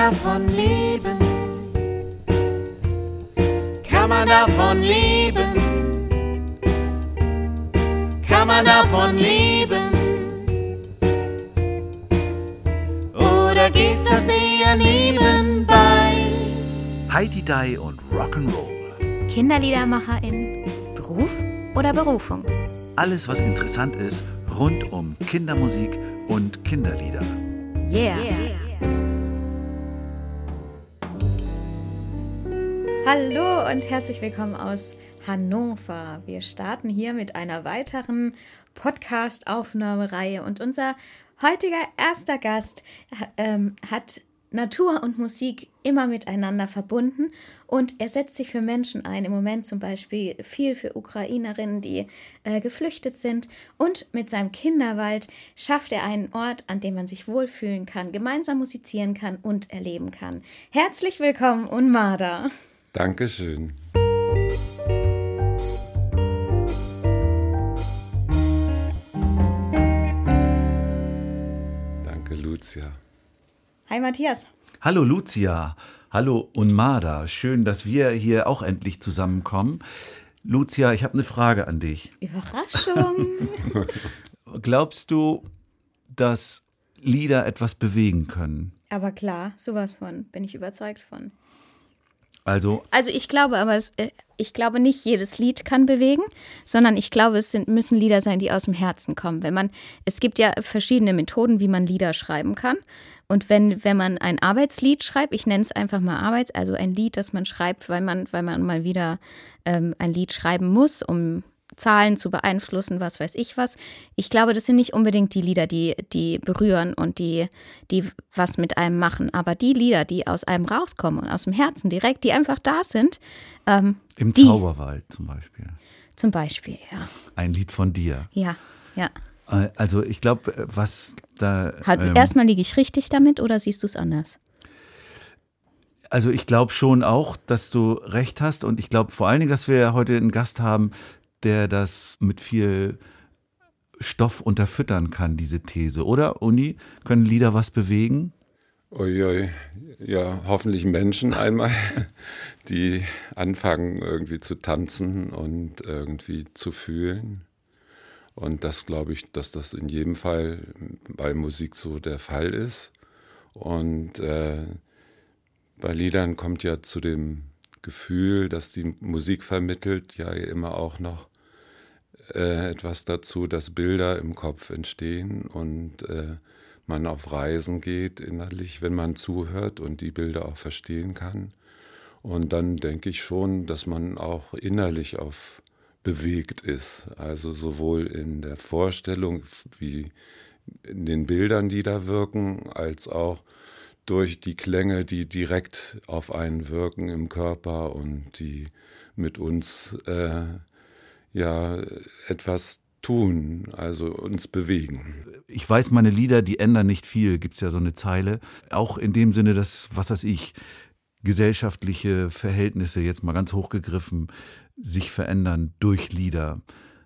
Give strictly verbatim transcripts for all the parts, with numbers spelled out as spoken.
davon leben? Kann man davon leben? Kann man davon leben? Oder geht das eher nebenbei? Heidi Dai und Rock'n'Roll. KinderliedermacherInnen, Beruf oder Berufung? Alles, was interessant ist rund um Kindermusik und Kinderlieder. Yeah. yeah. Hallo und herzlich willkommen aus Hannover. Wir starten hier mit einer weiteren Podcast-Aufnahmereihe und unser heutiger erster Gast ähm, hat Natur und Musik immer miteinander verbunden und er setzt sich für Menschen ein, im Moment zum Beispiel viel für Ukrainerinnen, die äh, geflüchtet sind, und mit seinem Kinderwald schafft er einen Ort, an dem man sich wohlfühlen kann, gemeinsam musizieren kann und erleben kann. Herzlich willkommen, Unmada. Dankeschön. Danke, Lucia. Hi, Matthias. Hallo, Lucia. Hallo, Unmada. Schön, dass wir hier auch endlich zusammenkommen. Lucia, ich habe eine Frage an dich. Überraschung. Glaubst du, dass Lieder etwas bewegen können? Aber klar, sowas von, bin ich überzeugt von. Also, also ich glaube aber, es, ich glaube nicht jedes Lied kann bewegen, sondern ich glaube, es sind, müssen Lieder sein, die aus dem Herzen kommen. Wenn man, es gibt ja verschiedene Methoden, wie man Lieder schreiben kann. Und wenn, wenn man ein Arbeitslied schreibt, ich nenne es einfach mal Arbeits, also ein Lied, das man schreibt, weil man, weil man mal wieder ähm, ein Lied schreiben muss, um Zahlen zu beeinflussen, was weiß ich was. Ich glaube, das sind nicht unbedingt die Lieder, die, die berühren und die, die was mit einem machen. Aber die Lieder, die aus einem rauskommen und aus dem Herzen direkt, die einfach da sind. Ähm, Im die, Zauberwald zum Beispiel. Zum Beispiel, ja. Ein Lied von dir. Ja, ja. Also ich glaube, was da... Ähm, Erstmal liege ich richtig damit oder siehst du es anders? Also ich glaube schon auch, dass du recht hast und ich glaube vor allen Dingen, dass wir heute einen Gast haben, der das mit viel Stoff unterfüttern kann, diese These. Oder, Uni? Können Lieder was bewegen? Uiui, ja, hoffentlich Menschen einmal, die anfangen irgendwie zu tanzen und irgendwie zu fühlen. Und das glaube ich, dass das in jedem Fall bei Musik so der Fall ist. Und äh, bei Liedern kommt ja zu dem Gefühl, dass die Musik vermittelt, ja immer auch noch äh, etwas dazu, dass Bilder im Kopf entstehen und äh, man auf Reisen geht innerlich, wenn man zuhört und die Bilder auch verstehen kann. Und dann denke ich schon, dass man auch innerlich auf bewegt ist, also sowohl in der Vorstellung wie in den Bildern, die da wirken, als auch durch die Klänge, die direkt auf einen wirken im Körper und die mit uns äh, ja etwas tun, also uns bewegen. Ich weiß, meine Lieder, die ändern nicht viel, gibt es ja so eine Zeile. Auch in dem Sinne, dass, was weiß ich, gesellschaftliche Verhältnisse, jetzt mal ganz hochgegriffen, sich verändern durch Lieder.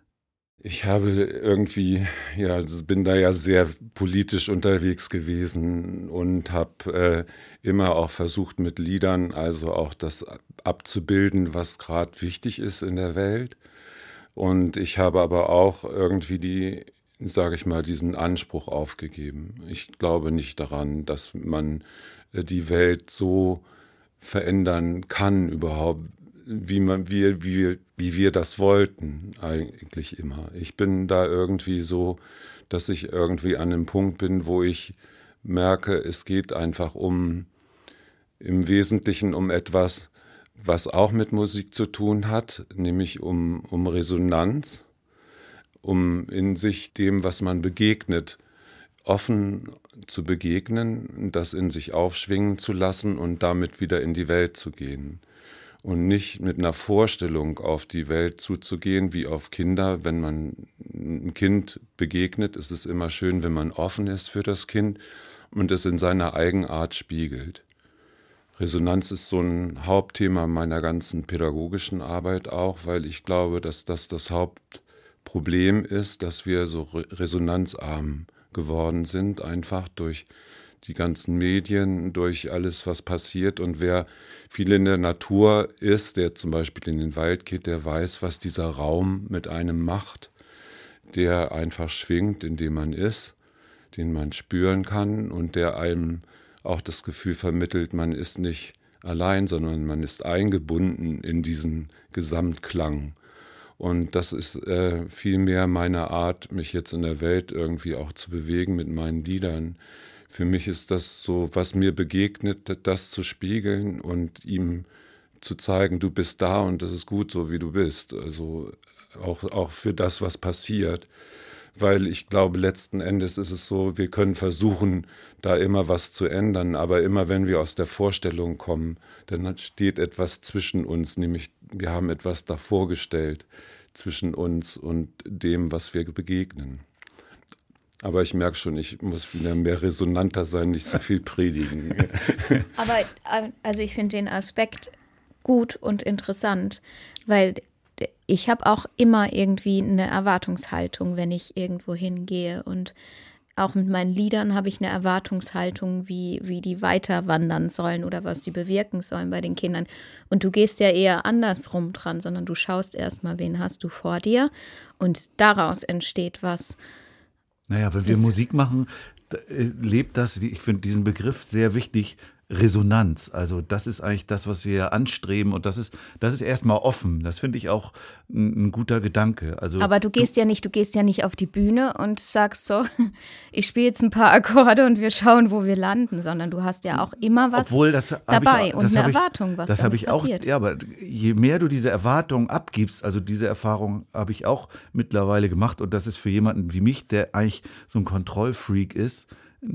Ich habe irgendwie, ja, bin da ja sehr politisch unterwegs gewesen und habe äh, immer auch versucht mit Liedern, also auch das abzubilden, was gerade wichtig ist in der Welt. Und ich habe aber auch irgendwie die, sage ich mal, diesen Anspruch aufgegeben. Ich glaube nicht daran, dass man äh, die Welt so verändern kann überhaupt, wie man wie, wie, wie wir das wollten, eigentlich immer. Ich bin da irgendwie so, dass ich irgendwie an einem Punkt bin, wo ich merke, es geht einfach um, im Wesentlichen um etwas, was auch mit Musik zu tun hat, nämlich um, um Resonanz, um in sich dem, was man begegnet, offen zu begegnen, das in sich aufschwingen zu lassen und damit wieder in die Welt zu gehen. Und nicht mit einer Vorstellung auf die Welt zuzugehen, wie auf Kinder. Wenn man ein Kind begegnet, ist es immer schön, wenn man offen ist für das Kind und es in seiner Eigenart spiegelt. Resonanz ist so ein Hauptthema meiner ganzen pädagogischen Arbeit auch, weil ich glaube, dass das das Hauptproblem ist, dass wir so resonanzarm geworden sind, einfach durch die ganzen Medien, durch alles, was passiert. Und wer viel in der Natur ist, der zum Beispiel in den Wald geht, der weiß, was dieser Raum mit einem macht, der einfach schwingt, in dem man ist, den man spüren kann und der einem auch das Gefühl vermittelt, man ist nicht allein, sondern man ist eingebunden in diesen Gesamtklang. Und das ist äh, viel mehr meine Art, mich jetzt in der Welt irgendwie auch zu bewegen mit meinen Liedern. Für mich ist das so, was mir begegnet, das zu spiegeln und ihm zu zeigen, du bist da und das ist gut so, wie du bist. Also auch, auch für das, was passiert. Weil ich glaube, letzten Endes ist es so, wir können versuchen, da immer was zu ändern, aber immer wenn wir aus der Vorstellung kommen, dann steht etwas zwischen uns, nämlich wir haben etwas davor gestellt zwischen uns und dem, was wir begegnen. Aber ich merke schon, ich muss wieder mehr resonanter sein, nicht so viel predigen. Aber also ich finde den Aspekt gut und interessant, weil ich habe auch immer irgendwie eine Erwartungshaltung, wenn ich irgendwo hingehe. Und auch mit meinen Liedern habe ich eine Erwartungshaltung, wie, wie die weiter wandern sollen oder was die bewirken sollen bei den Kindern. Und du gehst ja eher andersrum dran, sondern du schaust erstmal, wen hast du vor dir und daraus entsteht was. Naja, wenn wir Musik machen, lebt das, ich finde diesen Begriff sehr wichtig, Resonanz. Also das ist eigentlich das, was wir anstreben und das ist, das ist erstmal offen. Das finde ich auch ein, ein guter Gedanke. Also aber du gehst du, ja nicht, du gehst ja nicht auf die Bühne und sagst so, ich spiele jetzt ein paar Akkorde und wir schauen, wo wir landen, sondern du hast ja auch immer was obwohl das dabei ich, und eine ich, Erwartung, was das damit ich auch, passiert. Ja, aber je mehr du diese Erwartung abgibst, also diese Erfahrung habe ich auch mittlerweile gemacht und das ist für jemanden wie mich, der eigentlich so ein Kontrollfreak ist,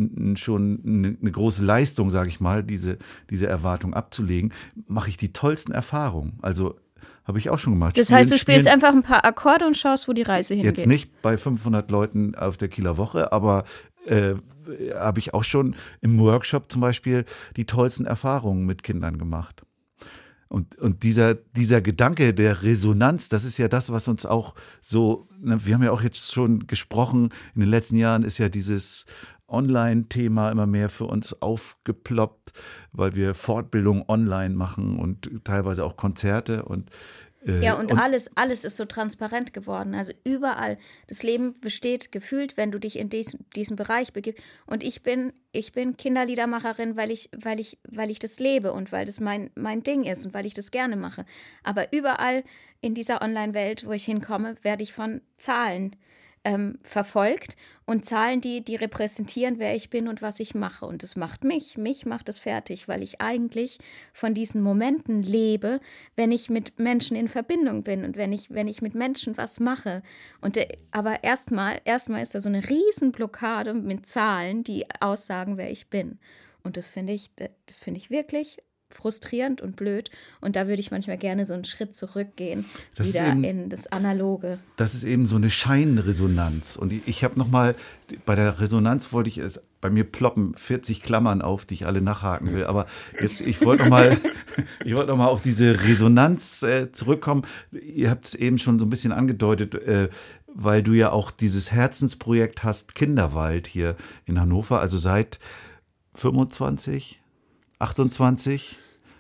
schon eine große Leistung, sage ich mal, diese, diese Erwartung abzulegen, mache ich die tollsten Erfahrungen. Also habe ich auch schon gemacht. Das Spielen, heißt, du spielst spielen, einfach ein paar Akkorde und schaust, wo die Reise hingeht. Jetzt nicht bei fünfhundert Leuten auf der Kieler Woche, aber äh, habe ich auch schon im Workshop zum Beispiel die tollsten Erfahrungen mit Kindern gemacht. Und, und dieser, dieser Gedanke der Resonanz, das ist ja das, was uns auch so, ne, wir haben ja auch jetzt schon gesprochen, in den letzten Jahren ist ja dieses Online-Thema immer mehr für uns aufgeploppt, weil wir Fortbildung online machen und teilweise auch Konzerte und äh, ja, und, und alles, alles ist so transparent geworden. Also überall. Das Leben besteht gefühlt, wenn du dich in diesen, diesen Bereich begibst. Und ich bin, ich bin Kinderliedermacherin, weil ich, weil ich, weil ich das lebe und weil das mein, mein Ding ist und weil ich das gerne mache. Aber überall in dieser Online-Welt, wo ich hinkomme, werde ich von Zahlen Ähm, verfolgt und Zahlen, die, die repräsentieren, wer ich bin und was ich mache. Und das macht mich, mich macht es fertig, weil ich eigentlich von diesen Momenten lebe, wenn ich mit Menschen in Verbindung bin und wenn ich, wenn ich mit Menschen was mache. Und der, aber erstmal, erstmal ist da so eine Riesenblockade mit Zahlen, die aussagen, wer ich bin. Und das finde ich, das finde ich wirklich frustrierend und blöd. Und da würde ich manchmal gerne so einen Schritt zurückgehen, das wieder eben, in das Analoge. Das ist eben so eine Scheinresonanz. Und ich, ich habe noch mal, bei der Resonanz wollte ich es, bei mir ploppen vierzig Klammern auf, die ich alle nachhaken will. Aber jetzt, ich wollte noch mal, ich wollte noch mal auf diese Resonanz äh, zurückkommen. Ihr habt es eben schon so ein bisschen angedeutet, äh, weil du ja auch dieses Herzensprojekt hast, Kinderwald hier in Hannover, also seit fünfundzwanzig, achtundzwanzig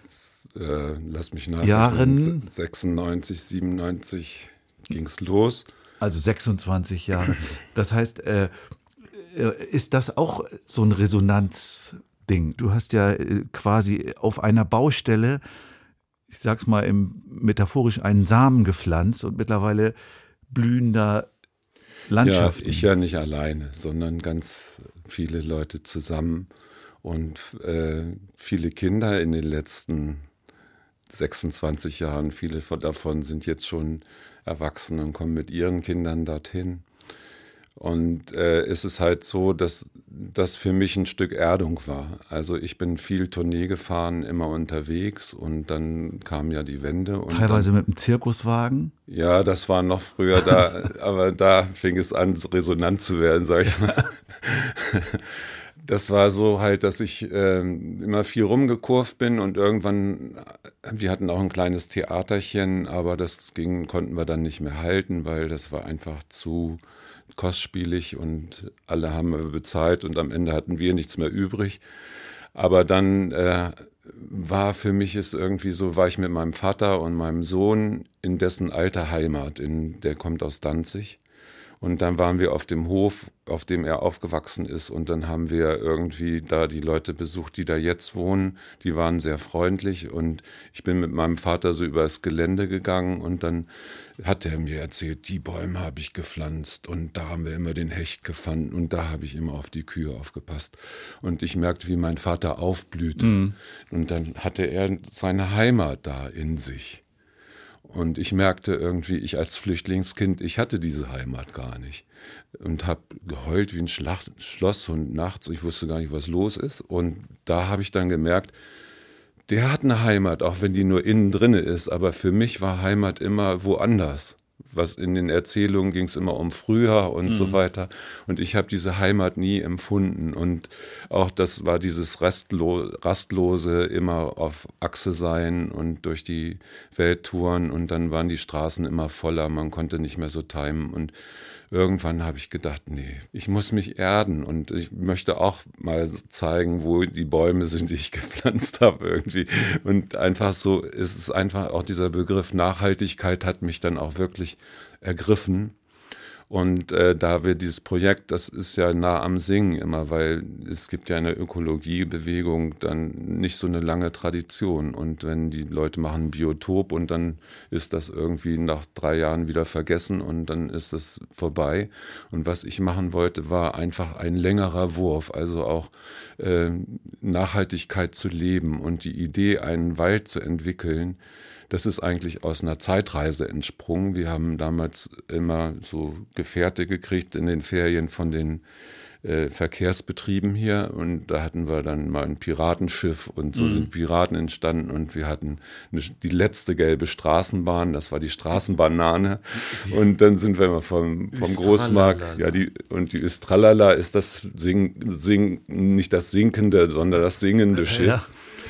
Äh, lass mich nachrechnen. Jahren. sechsundneunzig, siebenundneunzig ging es los. Also sechsundzwanzig Jahre. Das heißt, äh, ist das auch so ein Resonanzding? Du hast ja äh, quasi auf einer Baustelle, ich sag's mal im, metaphorisch, einen Samen gepflanzt und mittlerweile blühender Landschaften. Ja, ich ja nicht alleine, sondern ganz viele Leute zusammen. Und äh, viele Kinder in den letzten sechsundzwanzig Jahren, viele von davon sind jetzt schon erwachsen und kommen mit ihren Kindern dorthin. Und äh, es ist halt so, dass das für mich ein Stück Erdung war. Also ich bin viel Tournee gefahren, immer unterwegs und dann kam ja die Wende. Und teilweise dann, mit einem Zirkuswagen? Ja, das war noch früher da, aber da fing es an, resonant zu werden, sag ich mal. das war so halt, dass ich äh, immer viel rumgekurvt bin und irgendwann, wir hatten auch ein kleines Theaterchen, aber das ging, konnten wir dann nicht mehr halten, weil das war einfach zu kostspielig und alle haben wir bezahlt und am Ende hatten wir nichts mehr übrig. Aber dann äh, war für mich es irgendwie so, war ich mit meinem Vater und meinem Sohn in dessen alter Heimat, in, der kommt aus Danzig. Und dann waren wir auf dem Hof, auf dem er aufgewachsen ist. Und dann haben wir irgendwie da die Leute besucht, die da jetzt wohnen. Die waren sehr freundlich. Und ich bin mit meinem Vater so über das Gelände gegangen. Und dann hat er mir erzählt, die Bäume habe ich gepflanzt. Und da haben wir immer den Hecht gefunden. Und da habe ich immer auf die Kühe aufgepasst. Und ich merkte, wie mein Vater aufblühte. Mhm. Und dann hatte er seine Heimat da in sich. Und ich merkte irgendwie, ich als Flüchtlingskind, ich hatte diese Heimat gar nicht. Und habe geheult wie ein Schlacht, Schlosshund nachts. Ich wusste gar nicht, was los ist. Und da habe ich dann gemerkt, der hat eine Heimat, auch wenn die nur innen drinne ist. Aber für mich war Heimat immer woanders. Was in den Erzählungen ging es immer um früher und mhm. so weiter. Und ich habe diese Heimat nie empfunden. Und auch das war dieses Rastlo- Rastlose, immer auf Achse sein und durch die Welt touren. Und dann waren die Straßen immer voller, man konnte nicht mehr so timen. Und irgendwann habe ich gedacht, nee, ich muss mich erden und ich möchte auch mal zeigen, wo die Bäume sind, die ich gepflanzt habe irgendwie. Und einfach so ist es einfach, auch dieser Begriff Nachhaltigkeit hat mich dann auch wirklich ergriffen. Und äh, da wir dieses Projekt, das ist ja nah am Singen immer, weil es gibt ja in der Ökologiebewegung dann nicht so eine lange Tradition. Und wenn die Leute machen ein Biotop und dann ist das irgendwie nach drei Jahren wieder vergessen und dann ist es vorbei. Und was ich machen wollte, war einfach ein längerer Wurf, also auch äh, Nachhaltigkeit zu leben und die Idee, einen Wald zu entwickeln. Das ist eigentlich aus einer Zeitreise entsprungen. Wir haben damals immer so Gefährte gekriegt in den Ferien von den äh, Verkehrsbetrieben hier. Und da hatten wir dann mal ein Piratenschiff und so mhm. sind Piraten entstanden. Und wir hatten eine, die letzte gelbe Straßenbahn, das war die Straßenbanane. Die, und dann sind wir mal vom, vom Großmarkt. Ja, die, und die Östralala ist das Sing, Sing, nicht das sinkende, sondern das singende Schiff. Ja.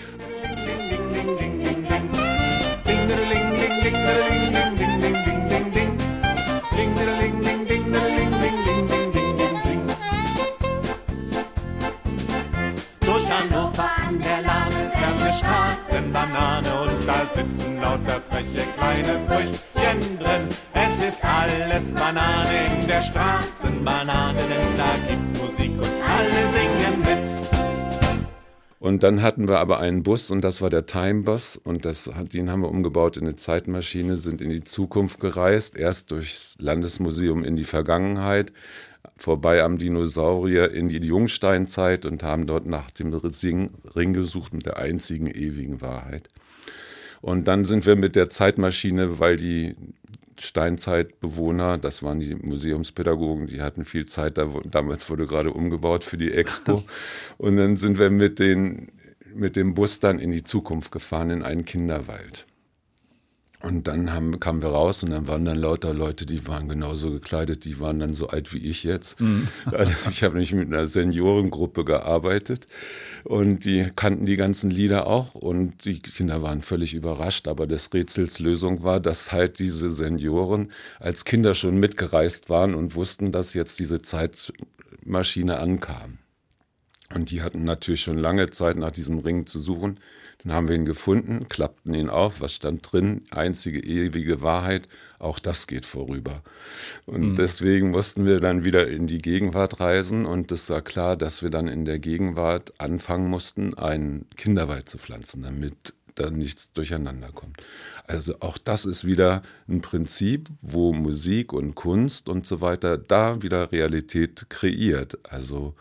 Sitzen lauter freche kleine Früchtchen drin. Es ist alles Banane in der Straßenbanane, denn da gibt's Musik und alle singen mit. Und dann hatten wir aber einen Bus und das war der Time Bus und das, den haben wir umgebaut in eine Zeitmaschine, sind in die Zukunft gereist, erst durchs Landesmuseum in die Vergangenheit, vorbei am Dinosaurier in die Jungsteinzeit und haben dort nach dem Ring gesucht mit der einzigen ewigen Wahrheit. Und dann sind wir mit der Zeitmaschine, weil die Steinzeitbewohner, das waren die Museumspädagogen, die hatten viel Zeit, da, damals wurde gerade umgebaut für die Expo. Und dann sind wir mit, den, mit dem Bus dann in die Zukunft gefahren, in einen Kinderwald. Und dann haben, kamen wir raus und dann waren dann lauter Leute, die waren genauso gekleidet, die waren dann so alt wie ich jetzt. Mhm. Also ich habe nämlich mit einer Seniorengruppe gearbeitet und die kannten die ganzen Lieder auch und die Kinder waren völlig überrascht, aber des Rätsels Lösung war, dass halt diese Senioren als Kinder schon mitgereist waren und wussten, dass jetzt diese Zeitmaschine ankam. Und die hatten natürlich schon lange Zeit nach diesem Ring zu suchen. Dann haben wir ihn gefunden, klappten ihn auf, was stand drin? Einzige ewige Wahrheit, auch das geht vorüber. Und mhm. deswegen mussten wir dann wieder in die Gegenwart reisen und es war klar, dass wir dann in der Gegenwart anfangen mussten, einen Kinderwald zu pflanzen, damit da nichts durcheinander kommt. Also auch das ist wieder ein Prinzip, wo Musik und Kunst und so weiter da wieder Realität kreiert. Also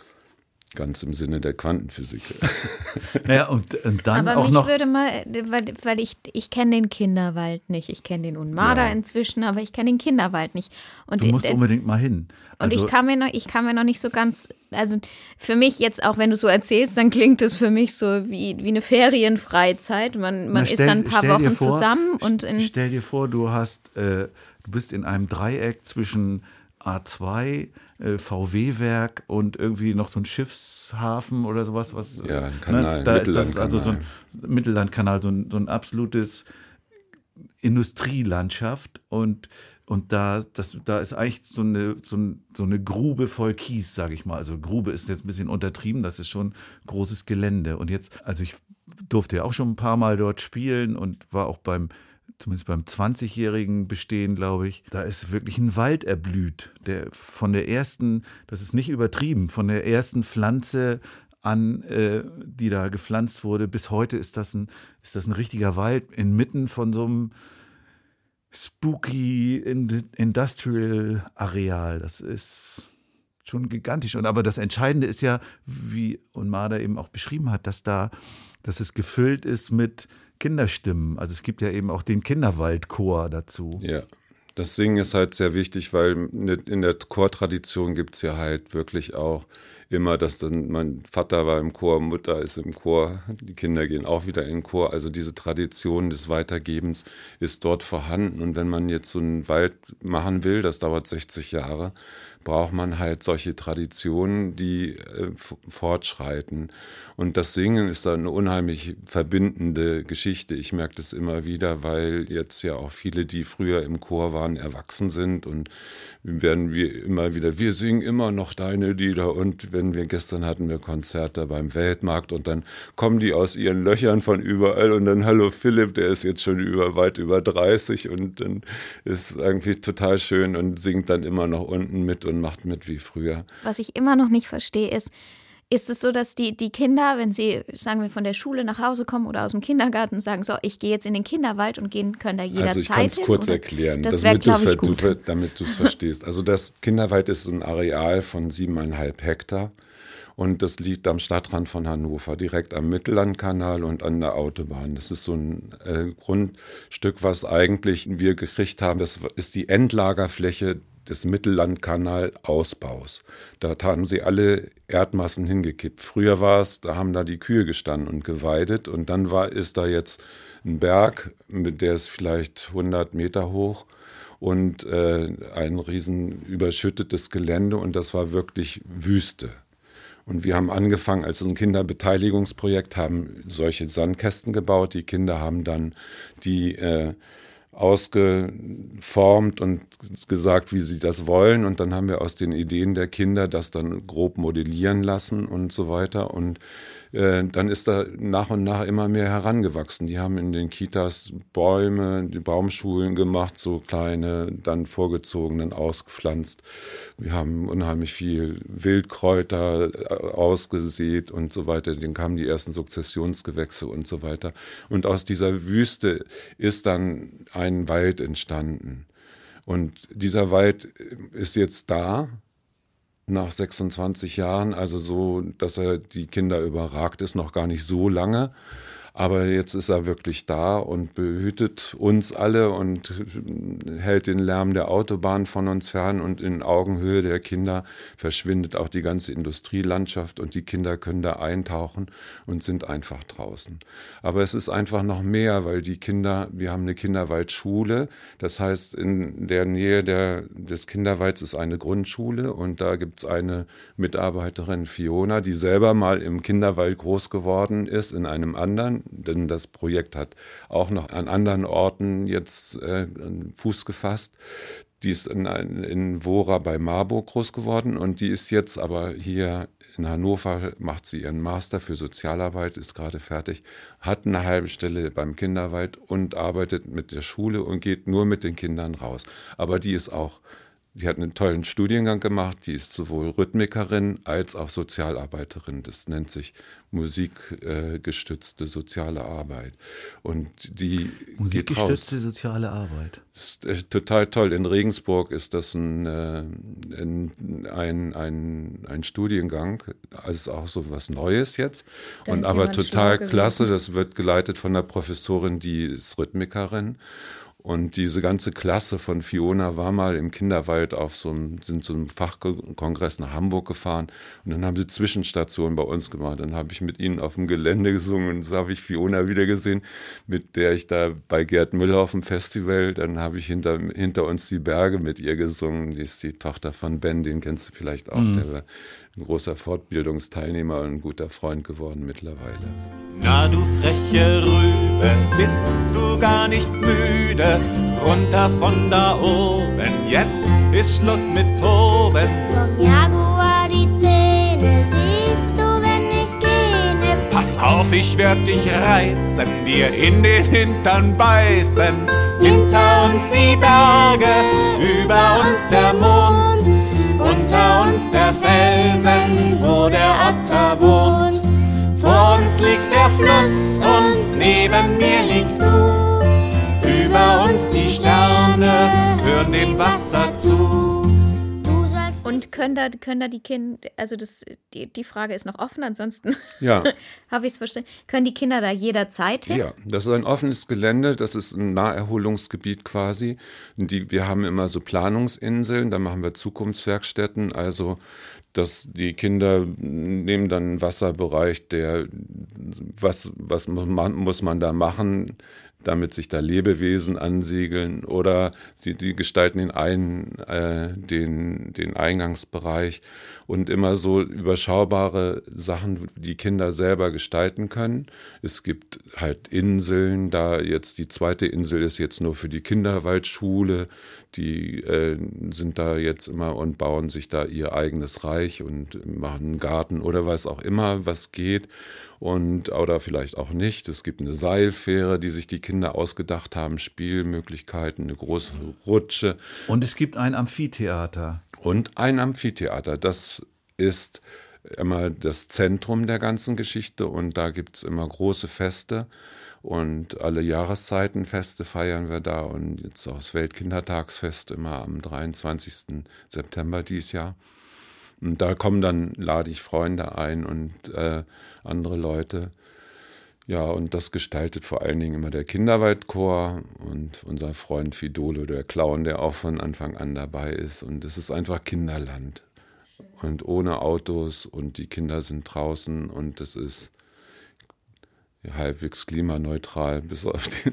ganz im Sinne der Quantenphysik. Naja, und, und dann aber auch mich noch... würde mal, weil, weil ich, ich kenne den Kinderwald nicht. Ich kenne den Unmada ja. inzwischen, aber ich kenne den Kinderwald nicht. Und du musst äh, unbedingt mal hin. Also, und ich kann, mir noch, ich kann mir noch nicht so ganz, also für mich jetzt, auch wenn du so erzählst, dann klingt es für mich so wie, wie eine Ferienfreizeit. Man, man Na, stell, ist dann ein paar Wochen vor, zusammen. Und in stell dir vor, du hast, äh, du bist in einem Dreieck zwischen A zwei, äh, V W-Werk und irgendwie noch so ein Schiffshafen oder sowas. Was, ja, ein Kanal, ne, da ist das Mittellandkanal. also so ein Mittellandkanal, so ein, so ein absolutes Industrielandschaft und Und da, das, da ist eigentlich so eine, so, ein, so eine Grube voll Kies, sage ich mal. Also Grube ist jetzt ein bisschen untertrieben, das ist schon großes Gelände. Und jetzt, also ich durfte ja auch schon ein paar Mal dort spielen und war auch beim, zumindest beim zwanzigjährigen Bestehen, glaube ich, da ist wirklich ein Wald erblüht. Der von der ersten, das ist nicht übertrieben, von der ersten Pflanze an, äh, die da gepflanzt wurde, bis heute ist das ein, ist das ein richtiger Wald inmitten von so einem spooky Industrial Areal. Das ist schon gigantisch. Und aber das Entscheidende ist ja, wie Unmada eben auch beschrieben hat, dass da, dass es gefüllt ist mit Kinderstimmen. Also es gibt ja eben auch den Kinderwaldchor dazu. Ja, das Singen ist halt sehr wichtig, weil in der Chortradition gibt es ja halt wirklich auch immer, dass dann mein Vater war im Chor, Mutter ist im Chor, die Kinder gehen auch wieder in den Chor. Also diese Tradition des Weitergebens ist dort vorhanden. Und wenn man jetzt so einen Wald machen will, das dauert sechzig Jahre, braucht man halt solche Traditionen, die äh, fortschreiten. Und das Singen ist da eine unheimlich verbindende Geschichte. Ich merke das immer wieder, weil jetzt ja auch viele, die früher im Chor waren, erwachsen sind und werden wir immer wieder, wir singen immer noch deine Lieder. Und wenn wir, gestern hatten wir Konzerte beim Weltmarkt und dann kommen die aus ihren Löchern von überall und dann, hallo Philipp, der ist jetzt schon über, weit über dreißig und dann ist irgendwie total schön und singt dann immer noch unten mit und macht mit wie früher. Was ich immer noch nicht verstehe, ist, ist es so, dass die, die Kinder, wenn sie, sagen wir, von der Schule nach Hause kommen oder aus dem Kindergarten, sagen, so, ich gehe jetzt in den Kinderwald und gehen können da jederzeit hin? Also ich kann es kurz erklären, das wär, damit du ich, gut. du, damit du es verstehst. Also das Kinderwald ist ein Areal von siebeneinhalb Hektar. Und das liegt am Stadtrand von Hannover, direkt am Mittellandkanal und an der Autobahn. Das ist so ein äh, Grundstück, was eigentlich wir gekriegt haben. Das ist die Endlagerfläche des Mittellandkanal-Ausbaus. Da haben sie alle Erdmassen hingekippt. Früher war es, da haben da die Kühe gestanden und geweidet. Und dann war, ist da jetzt ein Berg, der ist vielleicht hundert Meter hoch. Und äh, ein riesen überschüttetes Gelände. Und das war wirklich Wüste. Und wir haben angefangen als ein Kinderbeteiligungsprojekt, haben solche Sandkästen gebaut. Die Kinder haben dann die äh, ausgeformt und gesagt, wie sie das wollen. Und dann haben wir aus den Ideen der Kinder das dann grob modellieren lassen und so weiter. Und äh, dann ist da nach und nach immer mehr herangewachsen. Die haben in den Kitas Bäume, die Baumschulen gemacht, so kleine, dann vorgezogenen ausgepflanzt. Wir haben unheimlich viel Wildkräuter ausgesät und so weiter. Dann kamen die ersten Sukzessionsgewächse und so weiter. Und aus dieser Wüste ist dann ein Wald entstanden. Und dieser Wald ist jetzt da, nach sechsundzwanzig Jahren, also so, dass er die Kinder überragt, ist noch gar nicht so lange. Aber jetzt ist er wirklich da und behütet uns alle und hält den Lärm der Autobahn von uns fern. Und in Augenhöhe der Kinder verschwindet auch die ganze Industrielandschaft und die Kinder können da eintauchen und sind einfach draußen. Aber es ist einfach noch mehr, weil die Kinder, wir haben eine Kinderwaldschule. Das heißt, in der Nähe der, des Kinderwalds ist eine Grundschule und da gibt es eine Mitarbeiterin, Fiona, die selber mal im Kinderwald groß geworden ist, in einem anderen. Denn das Projekt hat auch noch an anderen Orten jetzt äh, Fuß gefasst. Die ist in, in Wora bei Marburg groß geworden und die ist jetzt aber hier in Hannover, macht sie ihren Master für Sozialarbeit, ist gerade fertig, hat eine halbe Stelle beim Kinderwald und arbeitet mit der Schule und geht nur mit den Kindern raus. Aber die ist auch Die hat einen tollen Studiengang gemacht, die ist sowohl Rhythmikerin als auch Sozialarbeiterin. Das nennt sich musikgestützte äh, soziale Arbeit. Und die geht raus. Musikgestützte soziale Arbeit. Das ist äh, total toll. In Regensburg ist das ein, äh, ein, ein, ein, ein Studiengang, also auch so was Neues jetzt. Da und aber total klasse. Das wird geleitet von einer Professorin, die ist Rhythmikerin. Und diese ganze Klasse von Fiona war mal im Kinderwald auf so einem, sind so einem Fachkongress nach Hamburg gefahren und dann haben sie Zwischenstationen bei uns gemacht. Dann habe ich mit ihnen auf dem Gelände gesungen und so habe ich Fiona wieder gesehen, mit der ich da bei Gerd Müller auf dem Festival, dann habe ich hinter, hinter uns die Berge mit ihr gesungen. Die ist die Tochter von Ben, den kennst du vielleicht auch, mhm. der war ein großer Fortbildungsteilnehmer und ein guter Freund geworden mittlerweile. Na du freche Rübe, bist du gar nicht müde? Runter von da oben, jetzt ist Schluss mit Toben. Vom Jaguar die Zähne siehst du, wenn ich gehe. Pass auf, ich werd dich reißen, dir in den Hintern beißen. Hinter uns die Berge, über uns der Mond, unter uns der Felsen, wo der Otter wohnt. Vor uns liegt der Fluss und neben mir liegst du. Über uns die Sterne hören dem Wasser zu. Und können da, können da die Kinder, also das, die, die Frage ist noch offen, ansonsten ja. habe ich es verstanden. Können die Kinder da jederzeit hin? Ja, das ist ein offenes Gelände, das ist ein Naherholungsgebiet quasi. Die, wir haben immer so Planungsinseln, da machen wir Zukunftswerkstätten, also dass die Kinder nehmen dann einen Wasserbereich, der, was, was muss man, muss man da machen, damit sich da Lebewesen ansiedeln, oder sie die gestalten den, ein, äh, den, den Eingangsbereich und immer so überschaubare Sachen, die Kinder selber gestalten können. Es gibt halt Inseln, da jetzt die zweite Insel ist jetzt nur für die Kinderwaldschule, die äh, sind da jetzt immer und bauen sich da ihr eigenes Reich und machen einen Garten oder was auch immer, was geht. Und, oder vielleicht auch nicht. Es gibt eine Seilfähre, die sich die Kinder ausgedacht haben, Spielmöglichkeiten, eine große Rutsche. Und es gibt ein Amphitheater. Und ein Amphitheater. Das ist immer das Zentrum der ganzen Geschichte und da gibt es immer große Feste. Und alle Jahreszeitenfeste feiern wir da und jetzt auch das Weltkindertagsfest immer am dreiundzwanzigsten September dieses Jahr. Und da kommen dann, lade ich Freunde ein und äh, andere Leute. Ja, und das gestaltet vor allen Dingen immer der Kinderwaldchor und unser Freund Fidolo, der Clown, der auch von Anfang an dabei ist. Und es ist einfach Kinderland. Und ohne Autos und die Kinder sind draußen und es ist halbwegs klimaneutral, bis auf den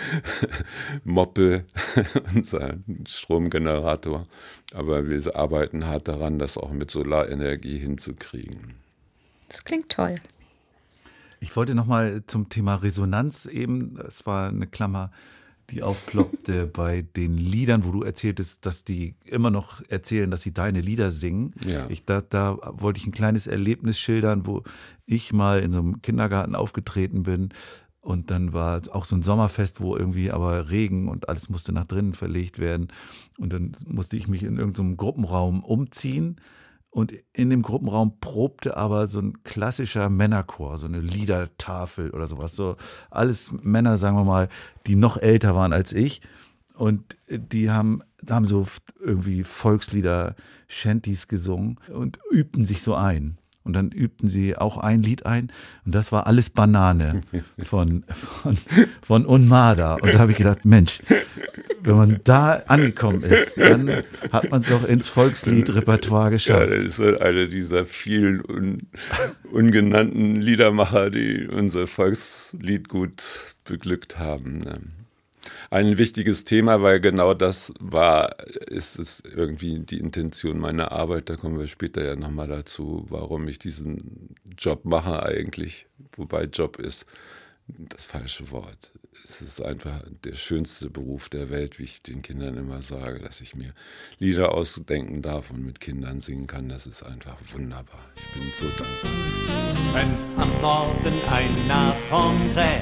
Moppel, unser Stromgenerator. Aber wir arbeiten hart daran, das auch mit Solarenergie hinzukriegen. Das klingt toll. Ich wollte noch mal zum Thema Resonanz eben, das war eine Klammer, die aufploppte bei den Liedern, wo du erzähltest, dass die immer noch erzählen, dass sie deine Lieder singen. Ja. Ich, da, da wollte ich ein kleines Erlebnis schildern, wo ich mal in so einem Kindergarten aufgetreten bin und dann war auch so ein Sommerfest, wo irgendwie aber Regen und alles musste nach drinnen verlegt werden und dann musste ich mich in irgendeinem Gruppenraum umziehen. Und in dem Gruppenraum probte aber so ein klassischer Männerchor, so eine Liedertafel oder sowas. So alles Männer, sagen wir mal, die noch älter waren als ich. Und die haben, haben so irgendwie Volkslieder, Shanties gesungen und übten sich so ein. Und dann übten sie auch ein Lied ein und das war Alles Banane von, von, von Unmada. Und da habe ich gedacht, Mensch, wenn man da angekommen ist, dann hat man es doch ins Volksliedrepertoire geschafft. Ja, das ist einer dieser vielen un, ungenannten Liedermacher, die unser Volkslied gut beglückt haben. Ein wichtiges Thema, weil genau das war, ist es irgendwie die Intention meiner Arbeit, da kommen wir später ja nochmal dazu, warum ich diesen Job mache eigentlich, wobei Job ist das falsche Wort. Es ist einfach der schönste Beruf der Welt, wie ich den Kindern immer sage, dass ich mir Lieder ausdenken darf und mit Kindern singen kann. Das ist einfach wunderbar. Ich bin so dankbar, dass ich das mache. Wenn am Morgen ein Nashorn kräht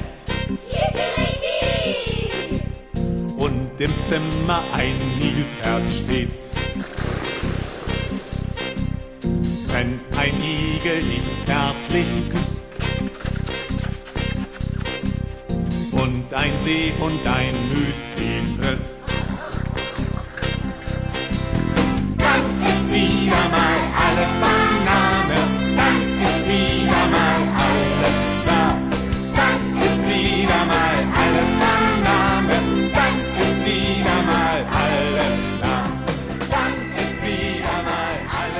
und im Zimmer ein Nilpferd steht, wenn ein Igel dich zärtlich küsst und ein Seehund dein Müsli frisst, dann ist wieder mal alles Banane, dann ist wieder mal alles klar, dann ist wieder mal alles Banane, dann ist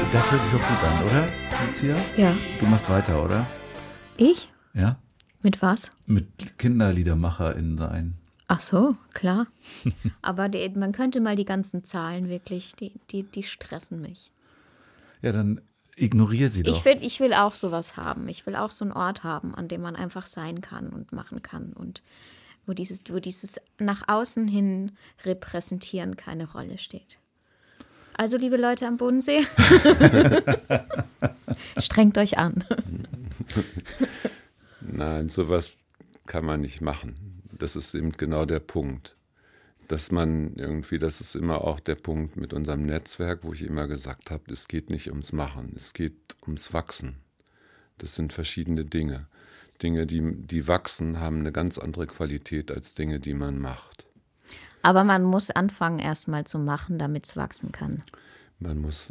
Das hört sich doch gut an, oder, Lucia? Ja. Du machst weiter, oder? Ich? Ja? Mit was? Mit KinderliedermacherInnen sein. Ach so, klar. Aber die, man könnte mal die ganzen Zahlen wirklich, die, die, die stressen mich. Ja, dann ignoriere sie doch. Ich will, ich will auch sowas haben. Ich will auch so einen Ort haben, an dem man einfach sein kann und machen kann und wo dieses, wo dieses nach außen hin repräsentieren keine Rolle steht. Also, liebe Leute am Bodensee, strengt euch an. Nein, sowas kann man nicht machen. Das ist eben genau der Punkt. Dass man irgendwie, das ist immer auch der Punkt mit unserem Netzwerk, wo ich immer gesagt habe, es geht nicht ums Machen, es geht ums Wachsen. Das sind verschiedene Dinge. Dinge, die, die wachsen, haben eine ganz andere Qualität als Dinge, die man macht. Aber man muss anfangen, erst mal zu machen, damit es wachsen kann. Man muss,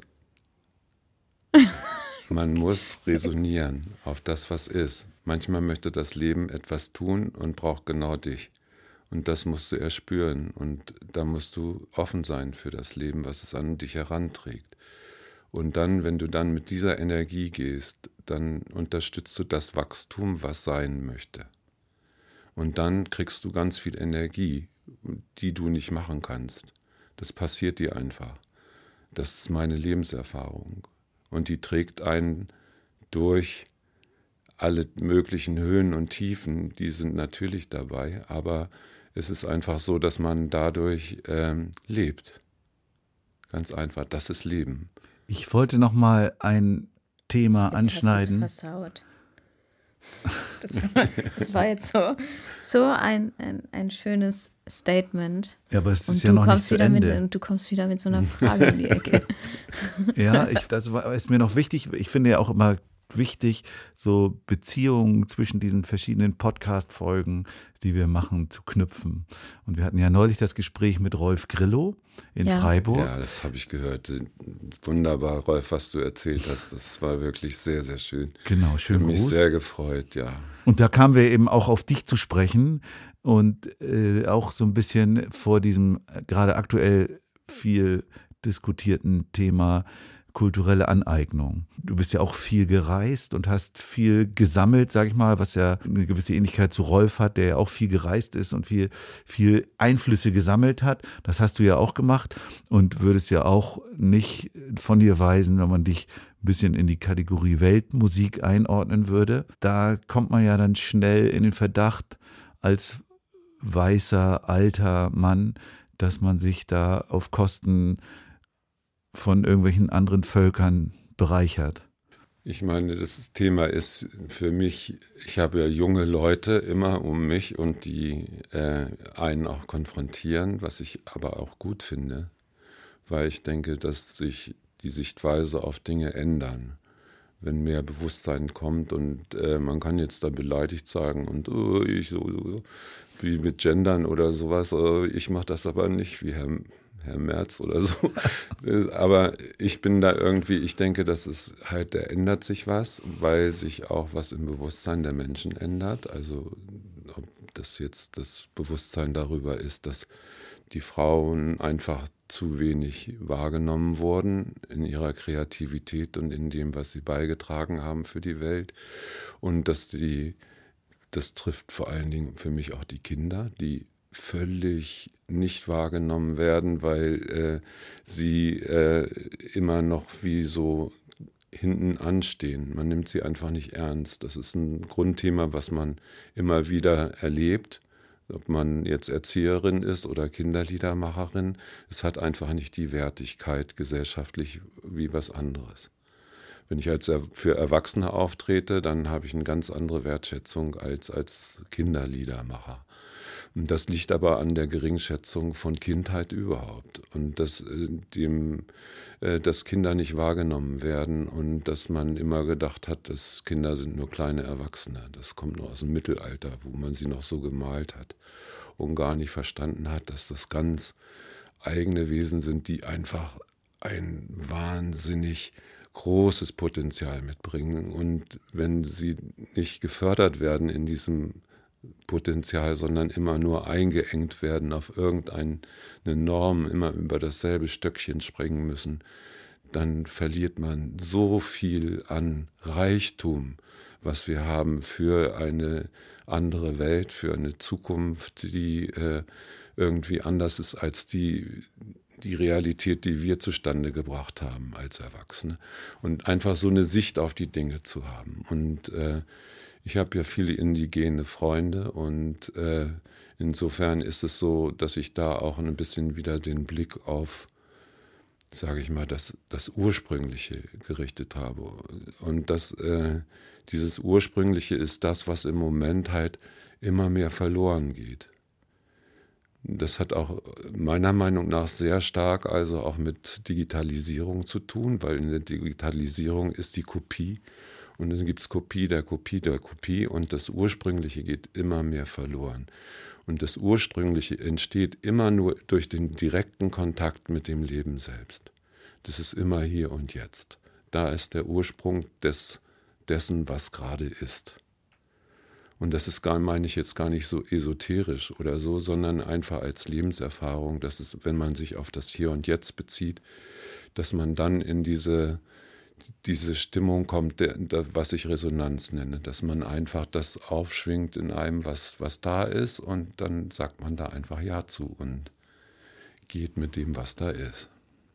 man muss resonieren auf das, was ist. Manchmal möchte das Leben etwas tun und braucht genau dich. Und das musst du erspüren. Und da musst du offen sein für das Leben, was es an dich heranträgt. Und dann, wenn du dann mit dieser Energie gehst, dann unterstützt du das Wachstum, was sein möchte. Und dann kriegst du ganz viel Energie, die du nicht machen kannst. Das passiert dir einfach. Das ist meine Lebenserfahrung. Und die trägt einen durch alle möglichen Höhen und Tiefen, die sind natürlich dabei, aber es ist einfach so, dass man dadurch ähm, lebt. Ganz einfach, das ist Leben. Ich wollte noch mal ein Thema Jetzt anschneiden. Hast du's versaut. Das war, das war jetzt so, so ein, ein, ein schönes Statement. Ja, aber es ist und ja du noch nicht kommst zu wieder Ende. Mit, und du kommst wieder mit so einer Frage um die Ecke. Ja, ich, das war, ist mir noch wichtig. Ich finde ja auch immer wichtig, so Beziehungen zwischen diesen verschiedenen Podcast-Folgen, die wir machen, zu knüpfen. Und wir hatten ja neulich das Gespräch mit Rolf Grillo in Ja. Freiburg. Ja, das habe ich gehört. Wunderbar, Rolf, was du erzählt hast. Das war wirklich sehr, sehr schön. Genau, Ich schön habe mich Gruß. sehr gefreut, ja. Und da kamen wir eben auch auf dich zu sprechen und äh, auch so ein bisschen vor diesem äh, gerade aktuell viel diskutierten Thema kulturelle Aneignung. Du bist ja auch viel gereist und hast viel gesammelt, sag ich mal, was ja eine gewisse Ähnlichkeit zu Rolf hat, der ja auch viel gereist ist und viel, viel Einflüsse gesammelt hat. Das hast du ja auch gemacht und würdest ja auch nicht von dir weisen, wenn man dich ein bisschen in die Kategorie Weltmusik einordnen würde. Da kommt man ja dann schnell in den Verdacht, als weißer, alter Mann, dass man sich da auf Kosten von irgendwelchen anderen Völkern bereichert. Ich meine, das Thema ist für mich, ich habe ja junge Leute immer um mich und die äh, einen auch konfrontieren, was ich aber auch gut finde, weil ich denke, dass sich die Sichtweise auf Dinge ändern. Wenn mehr Bewusstsein kommt und äh, man kann jetzt da beleidigt sagen und oh, ich so, so wie mit Gendern oder sowas, oh, ich mache das aber nicht wie Herr Herr Merz oder so. Aber ich bin da irgendwie, ich denke, dass es halt, da ändert sich was, weil sich auch was im Bewusstsein der Menschen ändert. Also ob das jetzt das Bewusstsein darüber ist, dass die Frauen einfach zu wenig wahrgenommen wurden in ihrer Kreativität und in dem, was sie beigetragen haben für die Welt. Und dass die, das trifft vor allen Dingen für mich auch die Kinder, die völlig nicht wahrgenommen werden, weil äh, sie äh, immer noch wie so hinten anstehen. Man nimmt sie einfach nicht ernst. Das ist ein Grundthema, was man immer wieder erlebt. Ob man jetzt Erzieherin ist oder Kinderliedermacherin, es hat einfach nicht die Wertigkeit gesellschaftlich wie was anderes. Wenn ich als für Erwachsene auftrete, dann habe ich eine ganz andere Wertschätzung als als Kinderliedermacher. Das liegt aber an der Geringschätzung von Kindheit überhaupt und dass, dem, dass Kinder nicht wahrgenommen werden und dass man immer gedacht hat, dass Kinder sind nur kleine Erwachsene. Das kommt nur aus dem Mittelalter, wo man sie noch so gemalt hat und gar nicht verstanden hat, dass das ganz eigene Wesen sind, die einfach ein wahnsinnig großes Potenzial mitbringen. Und wenn sie nicht gefördert werden in diesem Potenzial, sondern immer nur eingeengt werden auf irgendeine Norm, immer über dasselbe Stöckchen springen müssen, dann verliert man so viel an Reichtum, was wir haben für eine andere Welt, für eine Zukunft, die äh, irgendwie anders ist als die, die Realität, die wir zustande gebracht haben als Erwachsene. Und einfach so eine Sicht auf die Dinge zu haben. Und äh, ich habe ja viele indigene Freunde und äh, insofern ist es so, dass ich da auch ein bisschen wieder den Blick auf, sage ich mal, das, das Ursprüngliche gerichtet habe. Und das, äh, dieses Ursprüngliche ist das, was im Moment halt immer mehr verloren geht. Das hat auch meiner Meinung nach sehr stark also auch mit Digitalisierung zu tun, weil in der Digitalisierung ist die Kopie und dann gibt es Kopie der Kopie der Kopie und das Ursprüngliche geht immer mehr verloren. Und das Ursprüngliche entsteht immer nur durch den direkten Kontakt mit dem Leben selbst. Das ist immer hier und jetzt. Da ist der Ursprung des, dessen, was gerade ist. Und das ist gar, meine ich jetzt gar nicht so esoterisch oder so, sondern einfach als Lebenserfahrung, dass es, wenn man sich auf das Hier und Jetzt bezieht, dass man dann in diese, diese Stimmung kommt, der, der, was ich Resonanz nenne, dass man einfach das aufschwingt in einem, was, was da ist und dann sagt man da einfach Ja zu und geht mit dem, was da ist.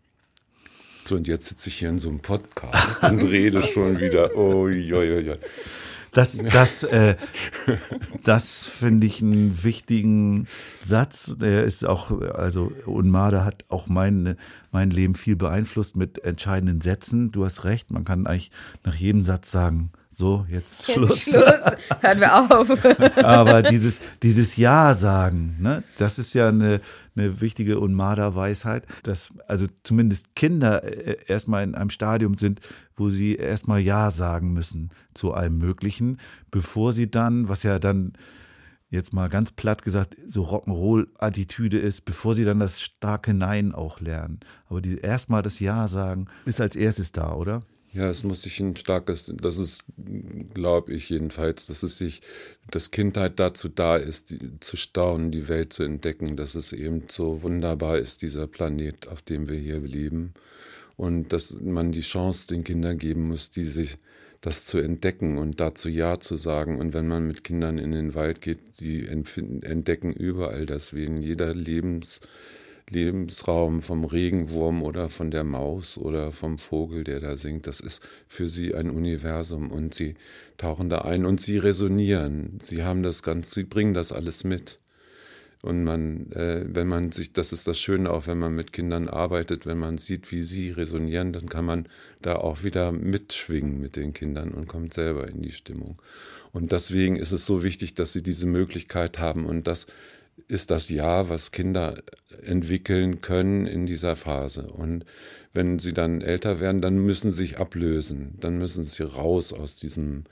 So, und jetzt sitze ich hier in so einem Podcast und rede schon wieder. Oh, jo, jo, jo. Das, das, äh, das finde ich einen wichtigen Satz. Der ist auch, also Unmada hat auch mein, mein Leben viel beeinflusst mit entscheidenden Sätzen. Du hast recht, man kann eigentlich nach jedem Satz sagen, so, jetzt, Jetzt Schluss. Schluss, hören wir auf. Aber dieses, dieses Ja sagen, ne, das ist ja eine, eine wichtige Unmada-Weisheit, dass also zumindest Kinder erstmal in einem Stadium sind, wo sie erstmal Ja sagen müssen zu allem Möglichen, bevor sie dann, was ja dann jetzt mal ganz platt gesagt so Rock'n'Roll-Attitüde ist, bevor sie dann das starke Nein auch lernen. Aber die erstmal das Ja sagen ist als erstes da, oder? Ja, es muss sich ein starkes, das ist, glaube ich jedenfalls, dass es sich, dass Kindheit dazu da ist, die, zu staunen, die Welt zu entdecken, dass es eben so wunderbar ist, dieser Planet, auf dem wir hier leben. Und dass man die Chance den Kindern geben muss, die sich das zu entdecken und dazu Ja zu sagen. Und wenn man mit Kindern in den Wald geht, die entdecken überall das Wesen, jeder Lebens Lebensraum vom Regenwurm oder von der Maus oder vom Vogel, der da singt, das ist für sie ein Universum und sie tauchen da ein und sie resonieren. Sie haben das ganz, sie bringen das alles mit. Und man, äh, wenn man sich, das ist das Schöne auch, wenn man mit Kindern arbeitet, wenn man sieht, wie sie resonieren, dann kann man da auch wieder mitschwingen mit den Kindern und kommt selber in die Stimmung. Und deswegen ist es so wichtig, dass sie diese Möglichkeit haben und das ist das Ja, was Kinder entwickeln können in dieser Phase. Und wenn sie dann älter werden, dann müssen sie sich ablösen. Dann müssen sie raus aus diesem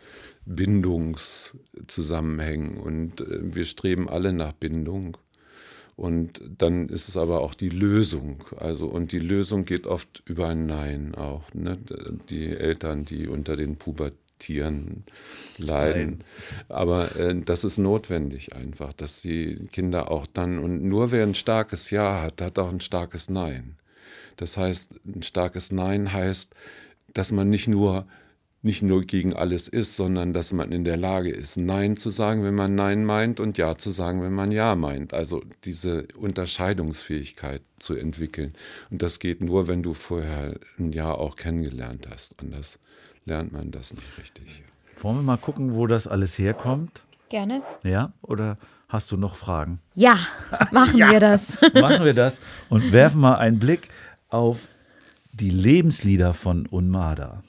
Bindungszusammenhängen. Und wir streben alle nach Bindung. Und dann ist es aber auch die Lösung. Also, und die Lösung geht oft über ein Nein auch. Ne? Die Eltern, die unter den Pubertäten Tieren leiden. Nein. Aber äh, das ist notwendig einfach, dass die Kinder auch dann, und nur wer ein starkes Ja hat, hat auch ein starkes Nein. Das heißt, ein starkes Nein heißt, dass man nicht nur, nicht nur gegen alles ist, sondern dass man in der Lage ist, Nein zu sagen, wenn man Nein meint und Ja zu sagen, wenn man Ja meint. Also diese Unterscheidungsfähigkeit zu entwickeln. Und das geht nur, wenn du vorher ein Ja auch kennengelernt hast. Anders lernt man das nicht richtig. Wollen wir mal gucken, wo das alles herkommt? Gerne. Ja, oder hast du noch Fragen? Ja, machen ja. wir das. Machen wir das und werfen mal einen Blick auf die Lebenslieder von Unmada.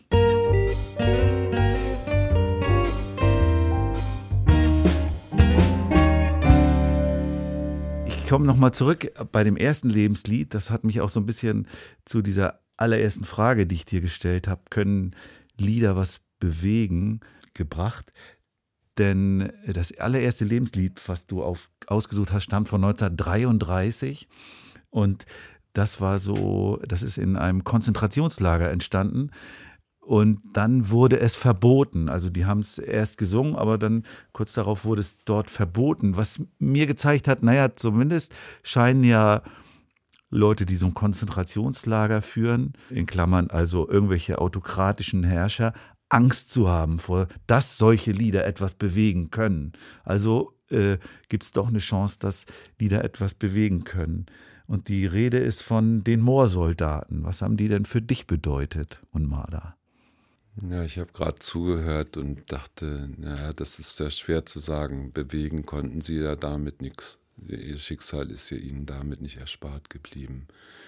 Ich komme nochmal zurück bei dem ersten Lebenslied. Das hat mich auch so ein bisschen zu dieser allerersten Frage, die ich dir gestellt habe, können Lieder was bewegen, gebracht. Denn das allererste Lebenslied, was du auf, ausgesucht hast, stammt von neunzehnhundertdreiunddreißig. Und das war so, das ist in einem Konzentrationslager entstanden. Und dann wurde es verboten. Also die haben es erst gesungen, aber dann kurz darauf wurde es dort verboten. Was mir gezeigt hat, naja, zumindest scheinen ja Leute, die so ein Konzentrationslager führen, in Klammern also irgendwelche autokratischen Herrscher, Angst zu haben vor, dass solche Lieder etwas bewegen können. Also äh, gibt es doch eine Chance, dass Lieder etwas bewegen können. Und die Rede ist von den Moorsoldaten. Was haben die denn für dich bedeutet, Unmada? Ja, ich habe gerade zugehört und dachte, naja, das ist sehr schwer zu sagen. Bewegen konnten sie ja damit nichts. Ihr Schicksal ist ja ihnen damit nicht erspart geblieben.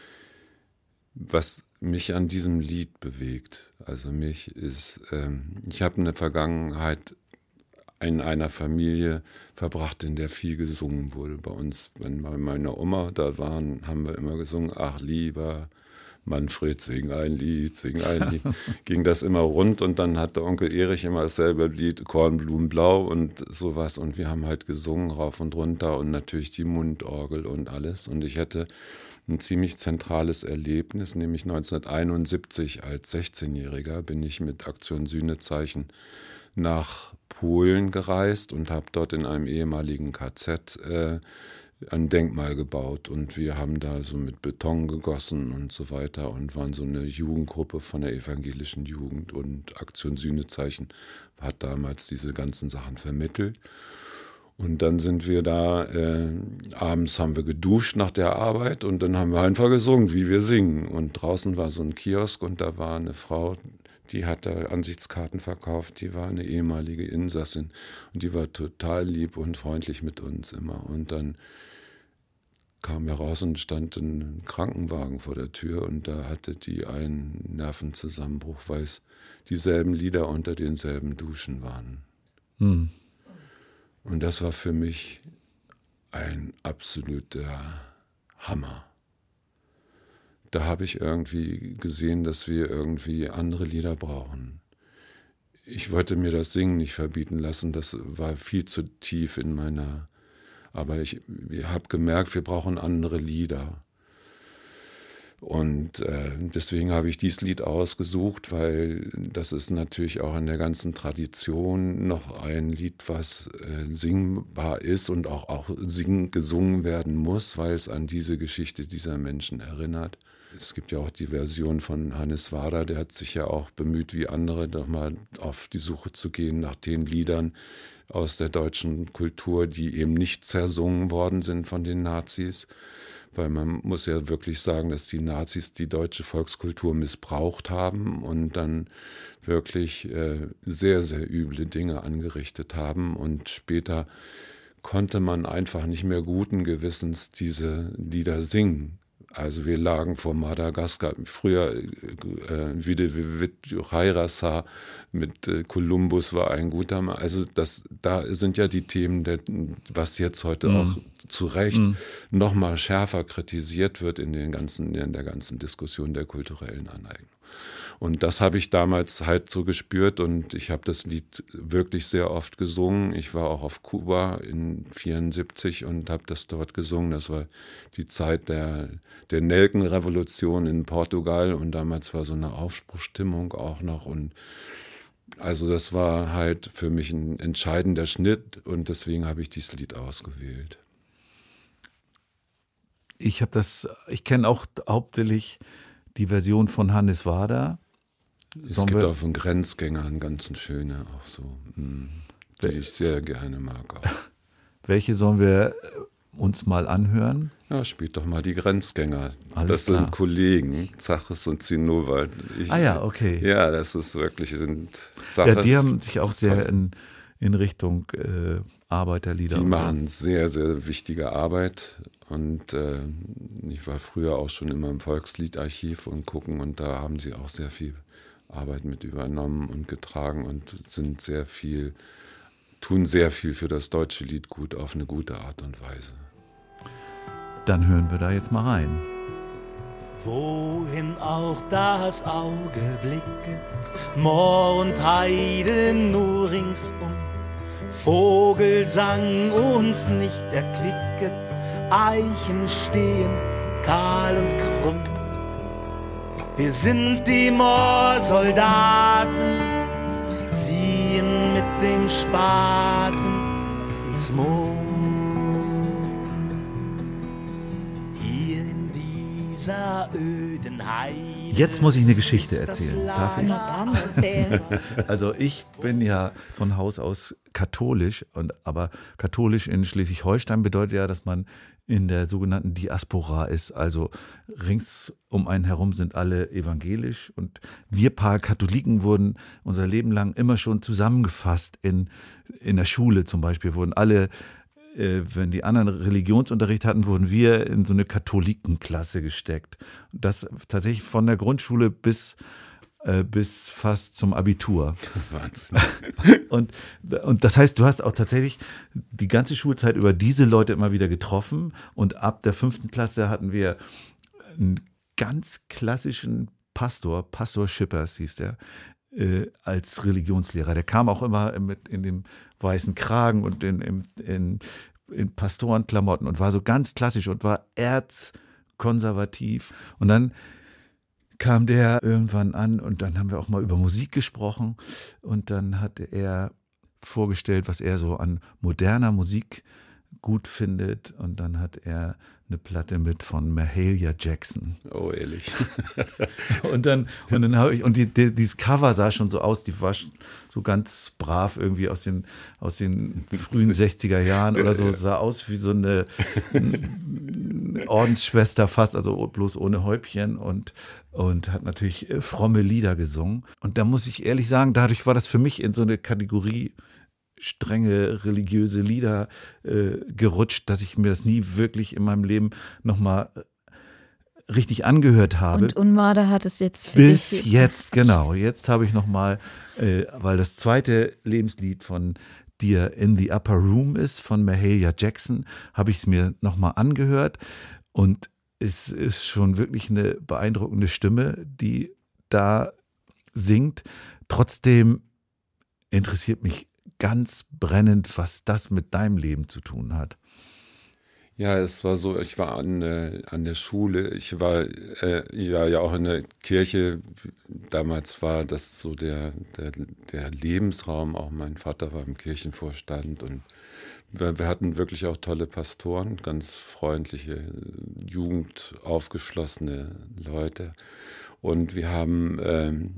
Was mich an diesem Lied bewegt, also mich ist, ähm, ich habe eine Vergangenheit in einer Familie verbracht, in der viel gesungen wurde. Bei uns, wenn wir meine Oma da waren, haben wir immer gesungen, ach lieber Manfred, sing ein Lied, sing ein Lied. Ging das immer rund und dann hat der Onkel Erich immer dasselbe Lied, Kornblumenblau und sowas. Und wir haben halt gesungen rauf und runter und natürlich die Mundorgel und alles. Und ich hatte ein ziemlich zentrales Erlebnis, nämlich neunzehnhunderteinundsiebzig als sechzehnjähriger bin ich mit Aktion Sühnezeichen nach Polen gereist und habe dort in einem ehemaligen K Z äh, ein Denkmal gebaut und wir haben da so mit Beton gegossen und so weiter und waren so eine Jugendgruppe von der evangelischen Jugend und Aktion Sühnezeichen hat damals diese ganzen Sachen vermittelt. Und dann sind wir da, äh, abends haben wir geduscht nach der Arbeit und dann haben wir einfach gesungen, wie wir singen. Und draußen war so ein Kiosk und da war eine Frau, die hat da Ansichtskarten verkauft, die war eine ehemalige Insassin und die war total lieb und freundlich mit uns immer. Und dann kamen wir raus und stand ein Krankenwagen vor der Tür und da hatte die einen Nervenzusammenbruch, weil es dieselben Lieder unter denselben Duschen waren. Hm. Und das war für mich ein absoluter Hammer. Da habe ich irgendwie gesehen, dass wir irgendwie andere Lieder brauchen. Ich wollte mir das Singen nicht verbieten lassen, das war viel zu tief in meiner... Aber ich, ich habe gemerkt, wir brauchen andere Lieder. Und äh, deswegen habe ich dieses Lied ausgesucht, weil das ist natürlich auch in der ganzen Tradition noch ein Lied, was äh, singbar ist und auch, auch sing, gesungen werden muss, weil es an diese Geschichte dieser Menschen erinnert. Es gibt ja auch die Version von Hannes Wader, der hat sich ja auch bemüht, wie andere, doch mal auf die Suche zu gehen nach den Liedern aus der deutschen Kultur, die eben nicht zersungen worden sind von den Nazis. Weil man muss ja wirklich sagen, dass die Nazis die deutsche Volkskultur missbraucht haben und dann wirklich äh, sehr, sehr üble Dinge angerichtet haben. Und später konnte man einfach nicht mehr guten Gewissens diese Lieder singen. Also wir lagen vor Madagaskar, früher äh, Witte mit äh, Kolumbus war ein guter Mann. Also das, da sind ja die Themen, der, was jetzt heute mm. auch zu Recht mm. noch mal schärfer kritisiert wird in, den ganzen, in der ganzen Diskussion der kulturellen Aneignung. Und das habe ich damals halt so gespürt und ich habe das Lied wirklich sehr oft gesungen. Ich war auch auf Kuba in vierundsiebzig und habe das dort gesungen. Das war die Zeit der, der Nelkenrevolution in Portugal und damals war so eine Aufbruchsstimmung auch noch. Und also das war halt für mich ein entscheidender Schnitt und deswegen habe ich dieses Lied ausgewählt. Ich habe das, ich kenne auch hauptsächlich die Version von Hannes Wader. Es Sollen gibt wir, auch von Grenzgänger eine ganz schöne, auch so, die ich sehr gerne mag auch. Welche sollen wir uns mal anhören? Ja, spielt doch mal die Grenzgänger. Alles das klar. sind Kollegen, Zachis und Zinnober. Ich, Ah ja, okay. Ja, das ist wirklich, sind Zachis. Ja, die haben sich auch sehr in, in Richtung äh, Arbeiterlieder. Die und machen so. sehr, sehr wichtige Arbeit. Und äh, ich war früher auch schon immer im Volksliedarchiv und gucken und da haben sie auch sehr viel Arbeit mit übernommen und getragen und sind sehr viel, tun sehr viel für das deutsche Lied gut auf eine gute Art und Weise. Dann hören wir da jetzt mal rein. Wohin auch das Auge blicket, Moor und Heide nur ringsum, Vogelsang uns nicht erquicket, Eichen stehen kahl und krumm. Wir sind die Moorsoldaten, ziehen mit dem Spaten ins Moor. Hier in dieser öden Heide. Jetzt muss ich eine Geschichte erzählen. Darf ich? Na dann erzähl. Also ich bin ja von Haus aus katholisch, und aber katholisch in Schleswig-Holstein bedeutet ja, dass man in der sogenannten Diaspora ist. Also rings um einen herum sind alle evangelisch, und wir paar Katholiken wurden unser Leben lang immer schon zusammengefasst. In, in der Schule zum Beispiel wurden alle, äh, wenn die anderen Religionsunterricht hatten, wurden wir in so eine Katholikenklasse gesteckt. Das tatsächlich von der Grundschule bis bis fast zum Abitur. Wahnsinn. Und, und das heißt, du hast auch tatsächlich die ganze Schulzeit über diese Leute immer wieder getroffen, und ab der fünften Klasse hatten wir einen ganz klassischen Pastor, Pastor Schippers hieß der, äh, als Religionslehrer. Der kam auch immer mit in dem weißen Kragen und in, in, in, in Pastorenklamotten und war so ganz klassisch und war erzkonservativ. Und dann kam der irgendwann an, und dann haben wir auch mal über Musik gesprochen, und dann hat er vorgestellt, was er so an moderner Musik gut findet, und dann hat er eine Platte mit von Mahalia Jackson. Oh, ehrlich. Und dann, und dann habe ich, und die, die, dieses Cover sah schon so aus, die war so ganz brav irgendwie aus den, aus den frühen sechziger Jahren oder so, sah aus wie so eine, eine Ordensschwester fast, also bloß ohne Häubchen, und, und hat natürlich fromme Lieder gesungen. Und da muss ich ehrlich sagen, dadurch war das für mich in so eine Kategorie strenge religiöse Lieder äh, gerutscht, dass ich mir das nie wirklich in meinem Leben nochmal richtig angehört habe. Und Unmade hat es jetzt für Bis dich. jetzt, genau. Jetzt habe ich nochmal, äh, weil das zweite Lebenslied von dir In the Upper Room ist, von Mahalia Jackson, habe ich es mir nochmal angehört, und es ist schon wirklich eine beeindruckende Stimme, die da singt. Trotzdem interessiert mich ganz brennend, was das mit deinem Leben zu tun hat. Ja, es war so, ich war an, äh, an der Schule, ich war, äh, ich war ja auch in der Kirche, damals war das so der, der, der Lebensraum, auch mein Vater war im Kirchenvorstand, und wir, wir hatten wirklich auch tolle Pastoren, ganz freundliche, jugendaufgeschlossene Leute, und wir haben ähm,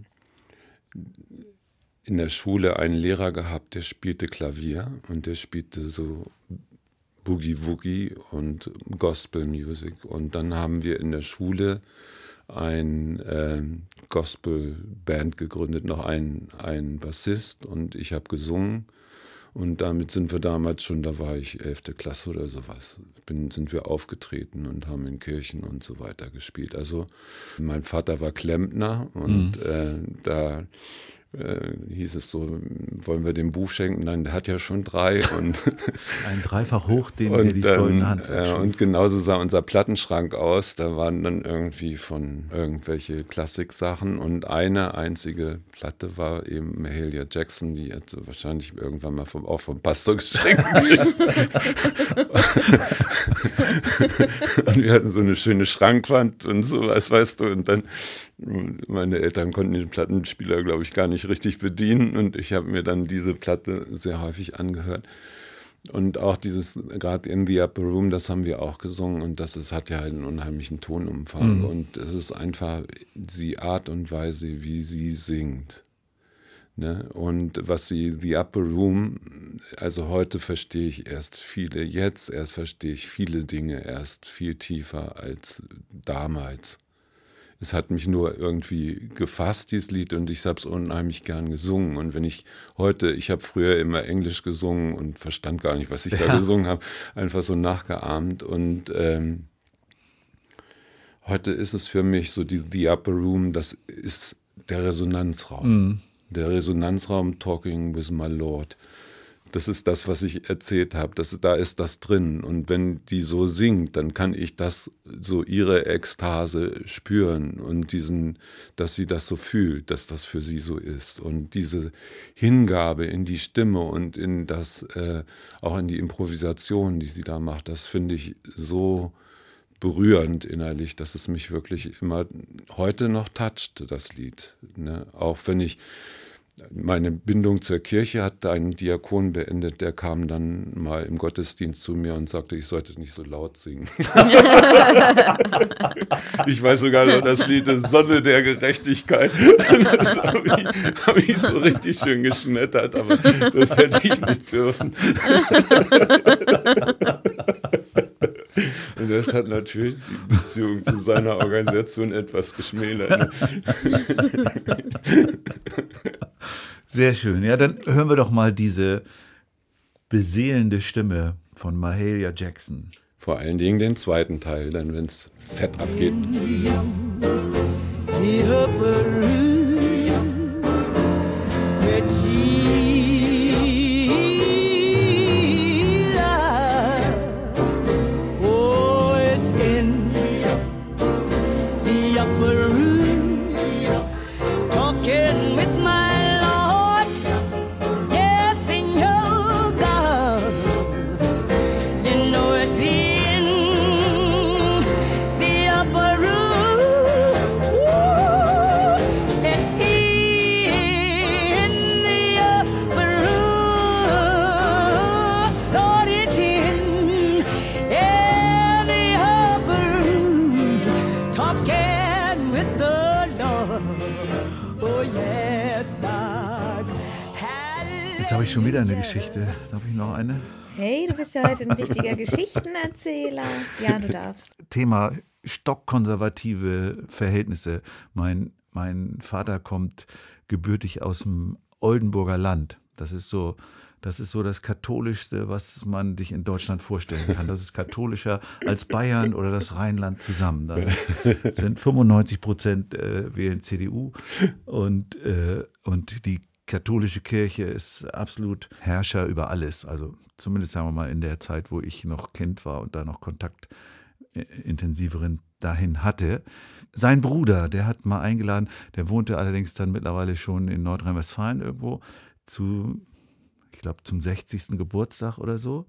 in der Schule einen Lehrer gehabt, der spielte Klavier, und der spielte so Boogie Woogie und Gospel Music. Und dann haben wir in der Schule ein äh, Gospel-Band gegründet, noch ein, ein Bassist, und ich habe gesungen. Und damit sind wir damals schon, da war ich elfte Klasse oder sowas, bin, sind wir aufgetreten und haben in Kirchen und so weiter gespielt. Also mein Vater war Klempner, und mhm. äh, da Äh, hieß es so, wollen wir dem Buch schenken? Nein, der hat ja schon drei. Und ein dreifach hoch, den und, der die goldene Hand äh, und genauso sah unser Plattenschrank aus. Da waren dann irgendwie von irgendwelche Klassik-Sachen, und eine einzige Platte war eben Mahalia Jackson, die hat wahrscheinlich irgendwann mal vom, auch vom Pastor geschenkt. Und wir hatten so eine schöne Schrankwand und sowas, weißt du, und dann meine Eltern konnten den Plattenspieler, glaube ich, gar nicht richtig bedienen, und ich habe mir dann diese Platte sehr häufig angehört. Und auch dieses, gerade In the Upper Room, das haben wir auch gesungen, und das ist, hat ja einen unheimlichen Tonumfang. Mhm. Und es ist einfach die Art und Weise, wie sie singt. Ne? Und was sie, The Upper Room, also heute verstehe ich erst viele, jetzt erst verstehe ich viele Dinge erst viel tiefer als damals. Es hat mich nur irgendwie gefasst, dieses Lied, und ich habe es unheimlich gern gesungen. Und wenn ich heute, ich habe früher immer Englisch gesungen und verstand gar nicht, was ich da ja. gesungen habe, einfach so nachgeahmt. Und ähm, heute ist es für mich so, die The Upper Room, das ist der Resonanzraum. Mhm. Der Resonanzraum Talking with my Lord. Das ist das, was ich erzählt habe. Das, da ist das drin. Und wenn die so singt, dann kann ich das, so ihre Ekstase spüren und diesen, dass sie das so fühlt, dass das für sie so ist. Und diese Hingabe in die Stimme und in das, äh, auch in die Improvisation, die sie da macht, das finde ich so berührend innerlich, dass es mich wirklich immer heute noch toucht, das Lied. Ne? Auch wenn ich meine Bindung zur Kirche hat ein Diakon beendet, der kam dann mal im Gottesdienst zu mir und sagte, ich sollte nicht so laut singen. Ich weiß sogar noch das Lied Sonne der Gerechtigkeit. Das habe ich, hab ich so richtig schön geschmettert, aber das hätte ich nicht dürfen. Und das hat natürlich die Beziehung zu seiner Organisation etwas geschmälert. Sehr schön. Ja, dann hören wir doch mal diese beseelende Stimme von Mahalia Jackson. Vor allen Dingen den zweiten Teil, dann wenn es fett abgeht. Jetzt habe ich schon wieder eine Geschichte. Darf ich noch eine? Hey, du bist ja heute ein richtiger Geschichtenerzähler. Ja, du darfst. Thema stockkonservative Verhältnisse. Mein, mein Vater kommt gebürtig aus dem Oldenburger Land. Das ist so, das ist so das Katholischste, was man sich in Deutschland vorstellen kann. Das ist katholischer als Bayern oder das Rheinland zusammen. Da sind fünfundneunzig Prozent äh, wählen C D U und, äh, und die katholische Kirche ist absolut Herrscher über alles. Also zumindest sagen wir mal in der Zeit, wo ich noch Kind war und da noch Kontakt äh, intensiveren dahin hatte. Sein Bruder, der hat mal eingeladen, der wohnte allerdings dann mittlerweile schon in Nordrhein-Westfalen irgendwo zu, ich glaube zum sechzigsten Geburtstag oder so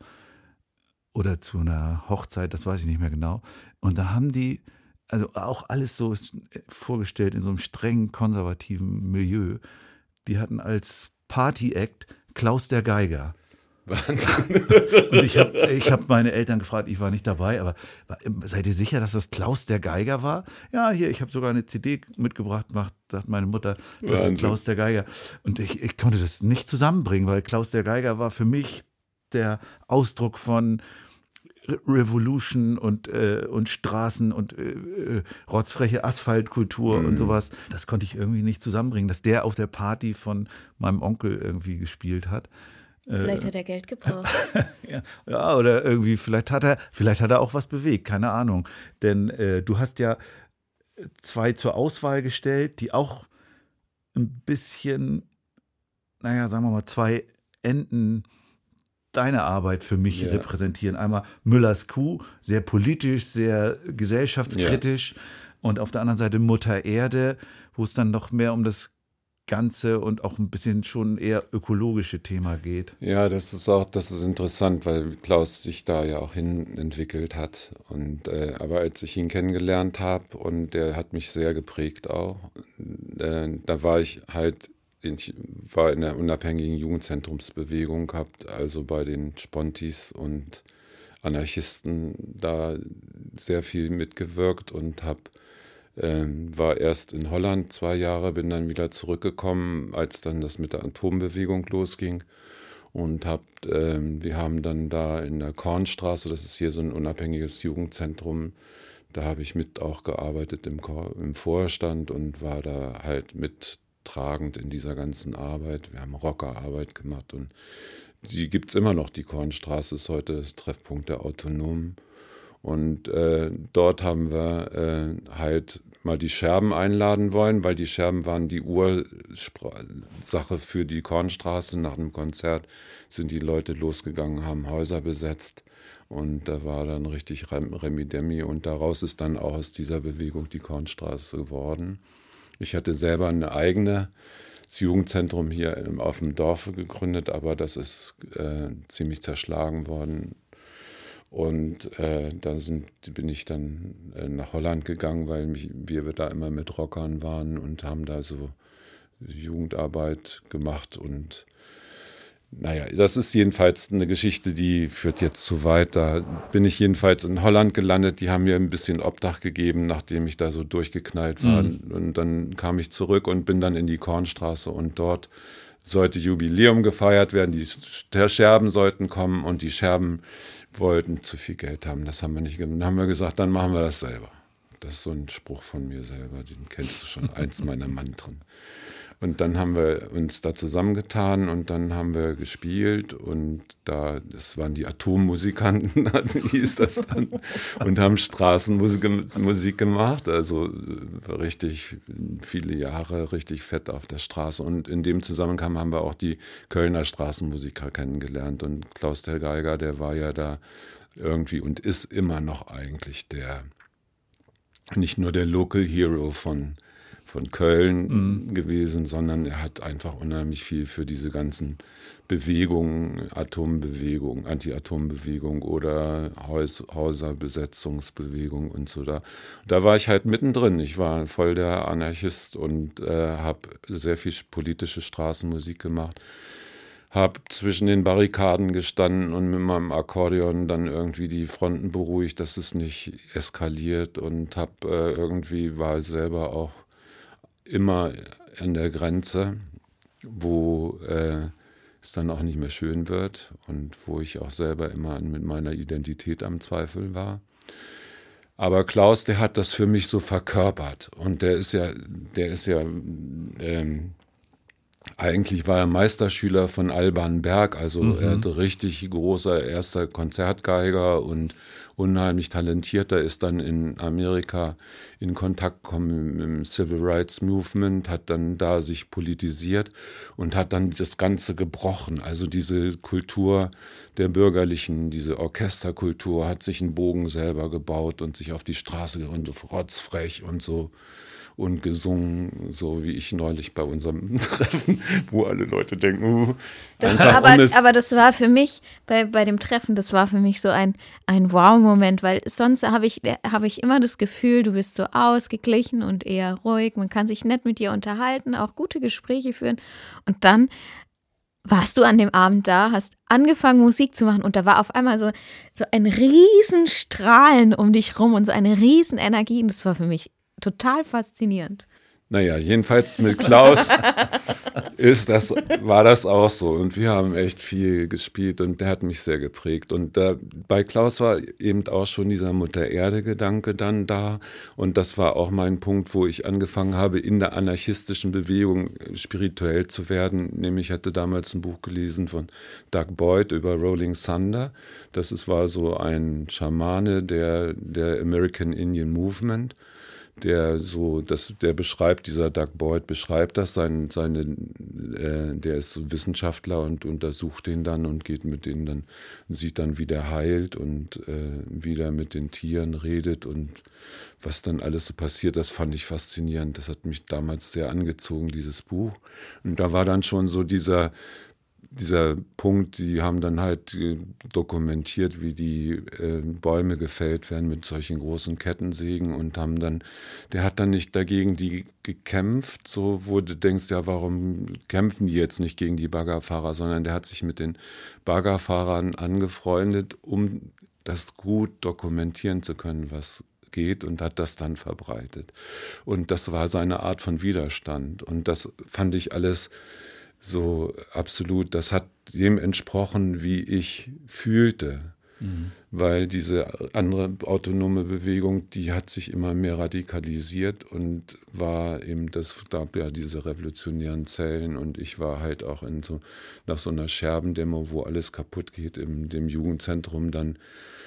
oder zu einer Hochzeit, das weiß ich nicht mehr genau. Und da haben die also auch alles so vorgestellt in so einem strengen konservativen Milieu. Die hatten als Party-Act Klaus der Geiger. Wahnsinn. Und ich habe ich hab meine Eltern gefragt, ich war nicht dabei, aber seid ihr sicher, dass das Klaus der Geiger war? Ja, hier, ich habe sogar eine C D mitgebracht, macht, sagt meine Mutter, das Wahnsinn. Ist Klaus der Geiger. Und ich, ich konnte das nicht zusammenbringen, weil Klaus der Geiger war für mich der Ausdruck von Revolution und, äh, und Straßen und äh, rotzfreche Asphaltkultur mhm. und sowas. Das konnte ich irgendwie nicht zusammenbringen, dass der auf der Party von meinem Onkel irgendwie gespielt hat. Vielleicht hat er Geld gebraucht. ja, ja, oder irgendwie, vielleicht hat er, vielleicht hat er auch was bewegt, keine Ahnung. Denn äh, du hast ja zwei zur Auswahl gestellt, die auch ein bisschen, naja, sagen wir mal, zwei Enden deine Arbeit für mich ja. repräsentieren. Einmal Müllers Kuh, sehr politisch, sehr gesellschaftskritisch ja. und auf der anderen Seite Mutter Erde, wo es dann noch mehr um das Ganze und auch ein bisschen schon eher ökologische Thema geht. Ja, das ist auch, das ist interessant, weil Klaus sich da ja auch hin entwickelt hat. Und äh, aber als ich ihn kennengelernt habe und der hat mich sehr geprägt auch, äh, da war ich halt Ich war in der unabhängigen Jugendzentrumsbewegung, habe also bei den Spontis und Anarchisten da sehr viel mitgewirkt und hab, äh, war erst in Holland zwei Jahre, bin dann wieder zurückgekommen, als dann das mit der Atombewegung losging. Und hab, äh, wir haben dann da in der Kornstraße, das ist hier so ein unabhängiges Jugendzentrum, da habe ich mit auch gearbeitet im, im Vorstand und war da halt mit tragend in dieser ganzen Arbeit. Wir haben Rockerarbeit gemacht und die gibt es immer noch. Die Kornstraße ist heute das Treffpunkt der Autonomen. Und äh, dort haben wir äh, halt mal die Scherben einladen wollen, weil die Scherben waren die Ursache für die Kornstraße. Nach einem Konzert sind die Leute losgegangen, haben Häuser besetzt. Und da war dann richtig Remi-Demi. Und daraus ist dann auch aus dieser Bewegung die Kornstraße geworden. Ich hatte selber eine eigene das Jugendzentrum hier auf dem Dorf gegründet, aber das ist äh, ziemlich zerschlagen worden. Und äh, da sind, bin ich dann äh, nach Holland gegangen, weil mich, wir da immer mit Rockern waren und haben da so Jugendarbeit gemacht und naja, das ist jedenfalls eine Geschichte, die führt jetzt zu weit. Da bin ich jedenfalls in Holland gelandet. Die haben mir ein bisschen Obdach gegeben, nachdem ich da so durchgeknallt war. Mhm. Und dann kam ich zurück und bin dann in die Kornstraße. Und dort sollte Jubiläum gefeiert werden. Die Scherben sollten kommen und die Scherben wollten zu viel Geld haben. Das haben wir nicht gemacht. Dann haben wir gesagt, dann machen wir das selber. Das ist so ein Spruch von mir selber. Den kennst du schon, eins meiner Mantren. Und dann haben wir uns da zusammengetan und dann haben wir gespielt und da, das waren die Atommusikanten, hieß das dann, und haben Straßenmusik Musik gemacht, also richtig viele Jahre richtig fett auf der Straße. Und in dem Zusammenhang haben wir auch die Kölner Straßenmusiker kennengelernt und Klaus der Geiger, der war ja da irgendwie und ist immer noch eigentlich der, nicht nur der Local Hero von von Köln mhm. gewesen, sondern er hat einfach unheimlich viel für diese ganzen Bewegungen, Atombewegung, Anti-Atom-Bewegung oder Haus, Häuserbesetzungsbewegung und so da. Da war ich halt mittendrin. Ich war voll der Anarchist und äh, habe sehr viel politische Straßenmusik gemacht. Habe zwischen den Barrikaden gestanden und mit meinem Akkordeon dann irgendwie die Fronten beruhigt, dass es nicht eskaliert und habe äh, irgendwie war selber auch immer an der Grenze, wo äh, es dann auch nicht mehr schön wird und wo ich auch selber immer mit meiner Identität am Zweifel war. Aber Klaus, der hat das für mich so verkörpert und der ist ja, der ist ja, ähm, eigentlich war er Meisterschüler von Alban Berg, also mhm. er hat richtig großer erster Konzertgeiger und unheimlich talentierter, ist dann in Amerika in Kontakt gekommen mit dem Civil Rights Movement, hat dann da sich politisiert und hat dann das Ganze gebrochen. Also diese Kultur der Bürgerlichen, diese Orchesterkultur, hat sich einen Bogen selber gebaut und sich auf die Straße und so rotzfrech und so und gesungen, so wie ich neulich bei unserem Treffen, wo alle Leute denken, uh, das, aber, um aber das war für mich, bei, bei dem Treffen, das war für mich so ein, ein Wow-Moment, weil sonst habe ich, hab ich immer das Gefühl, du bist so ausgeglichen und eher ruhig, man kann sich nett mit dir unterhalten, auch gute Gespräche führen und dann warst du an dem Abend da, hast angefangen Musik zu machen und da war auf einmal so, so ein Riesenstrahlen um dich rum und so eine Riesenenergie und das war für mich total faszinierend. Naja, jedenfalls mit Klaus ist das, war das auch so. Und wir haben echt viel gespielt und der hat mich sehr geprägt. Und da, bei Klaus war eben auch schon dieser Mutter-Erde-Gedanke dann da. Und das war auch mein Punkt, wo ich angefangen habe, in der anarchistischen Bewegung spirituell zu werden. Nämlich hatte damals ein Buch gelesen von Doug Boyd über Rolling Thunder. Das ist, war so ein Schamane der, der American Indian Movement. Der so, das, der beschreibt, dieser Doug Boyd beschreibt das, sein, seine, äh, der ist Wissenschaftler und untersucht den dann und geht mit denen dann, sieht dann, wie der heilt und äh, wie der mit den Tieren redet und was dann alles so passiert, das fand ich faszinierend. Das hat mich damals sehr angezogen, dieses Buch. Und da war dann schon so dieser Dieser Punkt, die haben dann halt dokumentiert, wie die äh, Bäume gefällt werden mit solchen großen Kettensägen und haben dann, der hat dann nicht dagegen die gekämpft, so wo du denkst, ja, warum kämpfen die jetzt nicht gegen die Baggerfahrer, sondern der hat sich mit den Baggerfahrern angefreundet, um das gut dokumentieren zu können, was geht und hat das dann verbreitet. Und das war seine Art von Widerstand und das fand ich alles so absolut, das hat dem entsprochen, wie ich fühlte, mhm. weil diese andere autonome Bewegung, die hat sich immer mehr radikalisiert und war eben, das gab ja diese revolutionären Zellen und ich war halt auch in so, nach so einer Scherbendemo, wo alles kaputt geht, in dem Jugendzentrum dann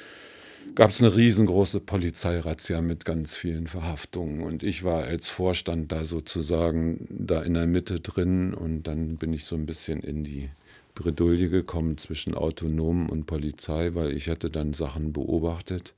gab es eine riesengroße Polizeirazzia mit ganz vielen Verhaftungen und ich war als Vorstand da sozusagen da in der Mitte drin und dann bin ich so ein bisschen in die Bredouille gekommen zwischen Autonomen und Polizei, weil ich hatte dann Sachen beobachtet,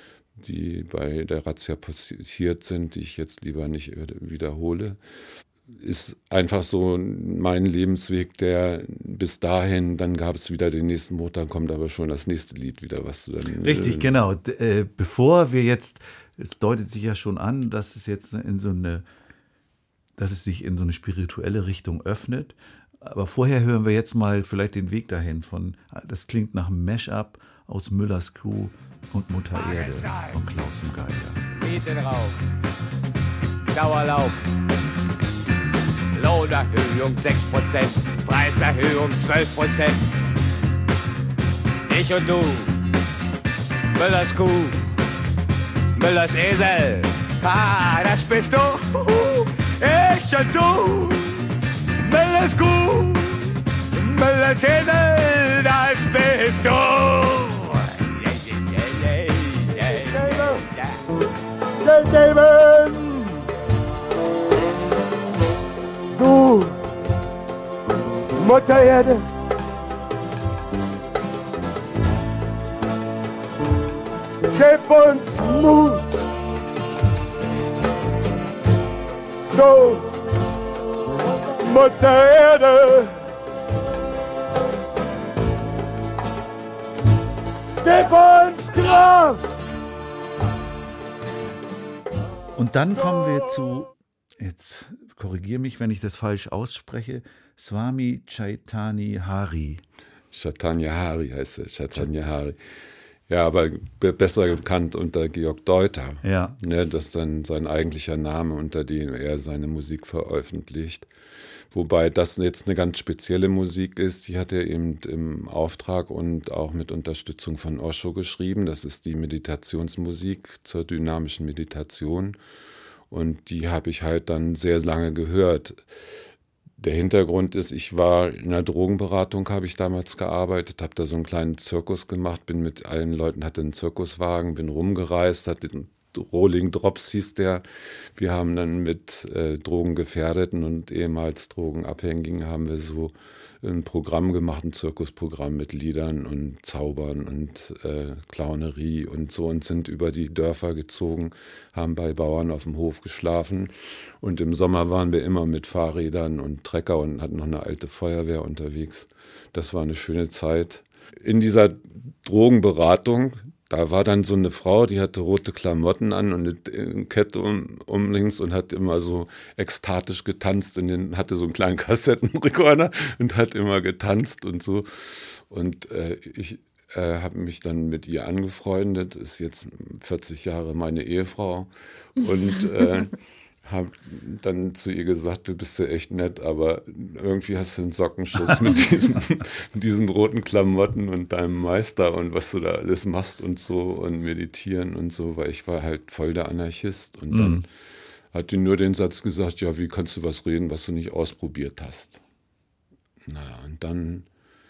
die bei der Razzia passiert sind, die ich jetzt lieber nicht wiederhole. Ist einfach so mein Lebensweg, der bis dahin, dann gab es wieder den nächsten Monat, dann kommt aber schon das nächste Lied wieder, was du dann... Richtig, äh, genau. D- äh, bevor wir jetzt, es deutet sich ja schon an, dass es jetzt in so eine, dass es sich in so eine spirituelle Richtung öffnet. Aber vorher hören wir jetzt mal vielleicht den Weg dahin von, das klingt nach einem Mash-up aus Müllers Kuh und Mutter Erde von Klaus zum Geiger. Mieten rauf, Dauerlauf, Lohnerhöhung sechs Prozent, Preiserhöhung zwölf Prozent. Ich und du, Müllers Kuh, Müllers Esel, ah, das bist du, ich und du, Müllers Kuh, Müllers Esel, das bist du. David, du, Mutter Erde, gib uns Mut, du, Mutter Erde, gib uns Kraft. Und dann kommen wir zu, jetzt korrigiere mich, wenn ich das falsch ausspreche, Swami Chaitanya Hari. Chaitanya Hari heißt er, Chaitanya Hari. Ja, aber besser bekannt unter Georg Deuter. Ja. Ne, das ist sein, sein eigentlicher Name, unter dem er seine Musik veröffentlicht. Wobei das jetzt eine ganz spezielle Musik ist, die hat er eben im Auftrag und auch mit Unterstützung von Osho geschrieben. Das ist die Meditationsmusik zur dynamischen Meditation und die habe ich halt dann sehr lange gehört. Der Hintergrund ist, ich war in einer Drogenberatung, habe ich damals gearbeitet, habe da so einen kleinen Zirkus gemacht, bin mit allen Leuten, hatte einen Zirkuswagen, bin rumgereist, hatte den Rolling Drops hieß der. Wir haben dann mit äh, Drogengefährdeten und ehemals Drogenabhängigen haben wir so ein Programm gemacht, ein Zirkusprogramm mit Liedern und Zaubern und äh, Clownerie und so und sind über die Dörfer gezogen, haben bei Bauern auf dem Hof geschlafen und im Sommer waren wir immer mit Fahrrädern und Trecker und hatten noch eine alte Feuerwehr unterwegs. Das war eine schöne Zeit. In dieser Drogenberatung, da war dann so eine Frau, die hatte rote Klamotten an und eine Kette um, um links und hat immer so ekstatisch getanzt und dann hatte so einen kleinen Kassettenrekorder und hat immer getanzt und so. Und äh, ich äh, habe mich dann mit ihr angefreundet, ist jetzt vierzig Jahre meine Ehefrau und äh, habe dann zu ihr gesagt, du bist ja echt nett, aber irgendwie hast du einen Sockenschuss mit, diesem, mit diesen roten Klamotten und deinem Meister und was du da alles machst und so und meditieren und so, weil ich war halt voll der Anarchist und dann mm. hat die nur den Satz gesagt, ja, wie kannst du was reden, was du nicht ausprobiert hast? Na, und dann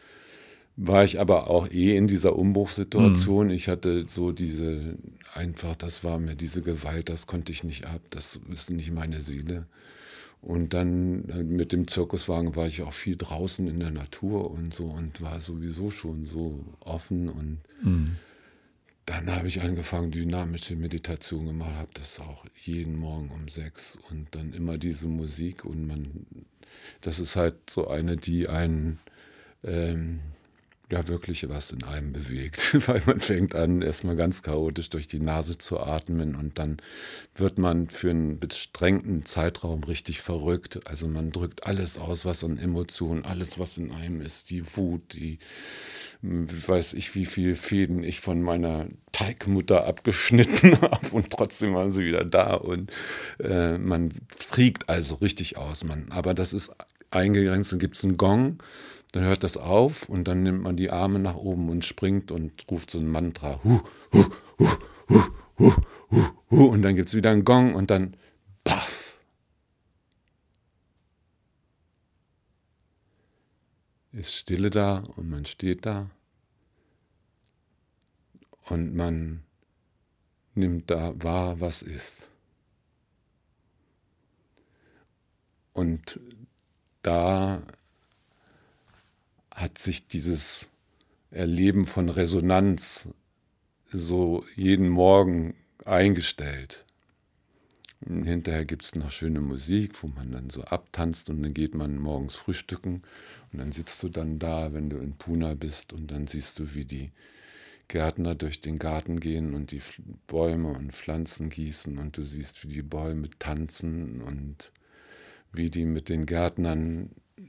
war ich aber auch eh in dieser Umbruchssituation. Mm. Ich hatte so diese, einfach, das war mir diese Gewalt, das konnte ich nicht ab, das ist nicht meine Seele. Und dann mit dem Zirkuswagen war ich auch viel draußen in der Natur und so und war sowieso schon so offen. Und mm. dann habe ich angefangen, dynamische Meditation gemacht, habe das auch jeden Morgen um sechs und dann immer diese Musik. Und man, das ist halt so eine, die einen ähm, ja wirklich was in einem bewegt, weil man fängt an, erstmal ganz chaotisch durch die Nase zu atmen und dann wird man für einen beschränkten Zeitraum richtig verrückt. Also man drückt alles aus, was an Emotionen, alles, was in einem ist, die Wut, die, weiß ich, wie viel Fäden ich von meiner Teigmutter abgeschnitten habe und trotzdem waren sie wieder da und äh, man fliegt also richtig aus. Man, aber das ist eingegrenzt, dann gibt es einen Gong, dann hört das auf und dann nimmt man die Arme nach oben und springt und ruft so ein Mantra. Hu, hu, hu, hu, hu, hu, hu. Und dann gibt es wieder einen Gong und dann paff. Ist Stille da und man steht da und man nimmt da wahr, was ist. Und da hat sich dieses Erleben von Resonanz so jeden Morgen eingestellt. Und hinterher gibt es noch schöne Musik, wo man dann so abtanzt und dann geht man morgens frühstücken und dann sitzt du dann da, wenn du in Pune bist und dann siehst du, wie die Gärtner durch den Garten gehen und die Bäume und Pflanzen gießen und du siehst, wie die Bäume tanzen und wie die mit den Gärtnern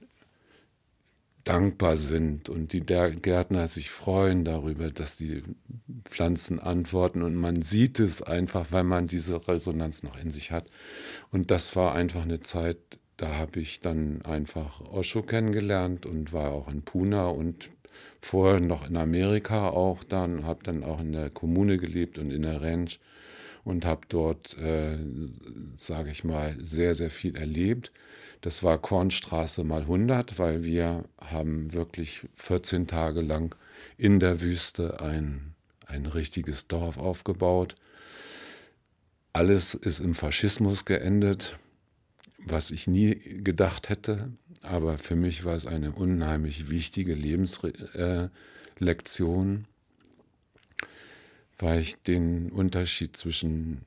dankbar sind und die Gärtner sich freuen darüber, dass die Pflanzen antworten und man sieht es einfach, weil man diese Resonanz noch in sich hat. Und das war einfach eine Zeit, da habe ich dann einfach Osho kennengelernt und war auch in Pune und vorher noch in Amerika auch dann, habe dann auch in der Kommune gelebt und in der Ranch und habe dort, äh, sage ich mal, sehr, sehr viel erlebt. Das war Kornstraße mal hundert, weil wir haben wirklich vierzehn Tage lang in der Wüste ein, ein richtiges Dorf aufgebaut. Alles ist im Faschismus geendet, was ich nie gedacht hätte. Aber für mich war es eine unheimlich wichtige Lebenslektion, weil ich den Unterschied zwischen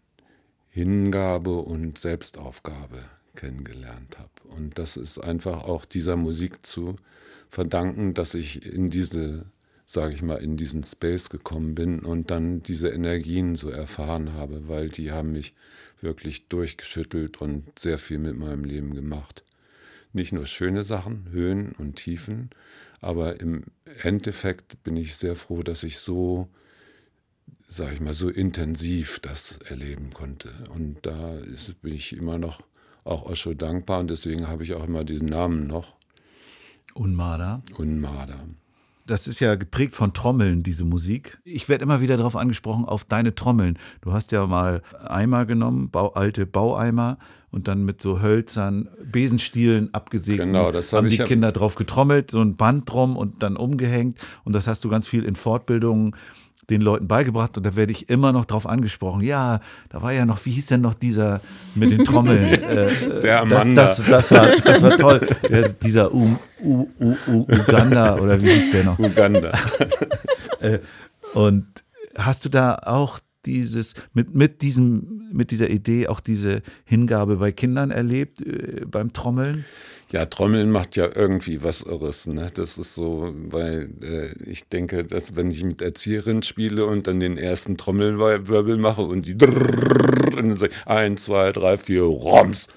Hingabe und Selbstaufgabe kennengelernt habe. Und das ist einfach auch dieser Musik zu verdanken, dass ich in diese, sage ich mal, in diesen Space gekommen bin und dann diese Energien so erfahren habe, weil die haben mich wirklich durchgeschüttelt und sehr viel mit meinem Leben gemacht. Nicht nur schöne Sachen, Höhen und Tiefen, aber im Endeffekt bin ich sehr froh, dass ich so, sage ich mal, so intensiv das erleben konnte. Und da ist, bin ich immer noch auch Osho dankbar und deswegen habe ich auch immer diesen Namen noch. Unmada. Unmada. Das ist ja geprägt von Trommeln, diese Musik. Ich werde immer wieder darauf angesprochen, auf deine Trommeln. Du hast ja mal Eimer genommen, Bau, alte Baueimer und dann mit so Hölzern, Besenstielen abgesägt. Genau, das hab haben ich die Kinder drauf getrommelt, so ein Band drum und dann umgehängt. Und das hast du ganz viel in Fortbildungen den Leuten beigebracht und da werde ich immer noch drauf angesprochen. Ja, da war ja noch, wie hieß denn noch dieser mit den Trommeln? Äh, Der Amanda. Das, das, das, war, das war toll. Der, dieser U, U, U, U, Uganda oder wie hieß der noch? Uganda. äh, und hast du da auch dieses, mit, mit diesem, mit dieser Idee auch diese Hingabe bei Kindern erlebt, äh, beim Trommeln? Ja, Trommeln macht ja irgendwie was Irres, ne? Das ist so, weil äh, ich denke, dass wenn ich mit Erzieherin spiele und dann den ersten Trommelwirbel mache und die drrrr, und dann sage ich, eins, zwei, drei, vier, Roms.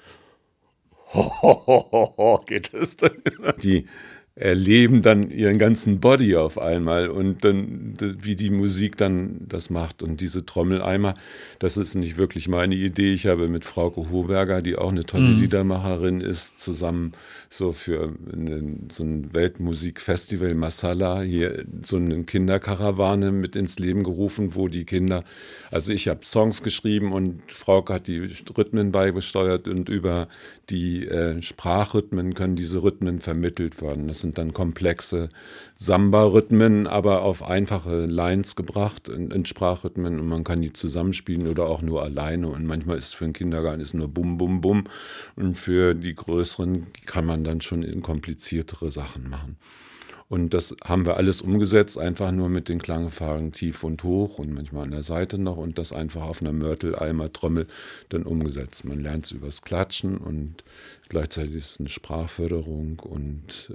Ho, ho, ho, ho, ho, geht es dann immer. Die erleben dann ihren ganzen Body auf einmal und dann, wie die Musik dann das macht. Und diese Trommeleimer, das ist nicht wirklich meine Idee. Ich habe mit Frauke Hoberger, die auch eine tolle mhm. Liedermacherin ist, zusammen so für eine, so ein Weltmusikfestival Masala hier so eine Kinderkarawane mit ins Leben gerufen, wo die Kinder, also ich habe Songs geschrieben und Frauke hat die Rhythmen beigesteuert und über die äh, Sprachrhythmen können diese Rhythmen vermittelt werden. Das sind dann komplexe Samba-Rhythmen, aber auf einfache Lines gebracht in, in Sprachrhythmen und man kann die zusammenspielen oder auch nur alleine und manchmal ist für den Kindergarten ist nur Bum, Bum, Bum und für die Größeren kann man dann schon in kompliziertere Sachen machen. Und das haben wir alles umgesetzt, einfach nur mit den Klangfarben tief und hoch und manchmal an der Seite noch und das einfach auf einer Mörtel-Eimer-Trommel dann umgesetzt. Man lernt es übers Klatschen und gleichzeitig ist es eine Sprachförderung und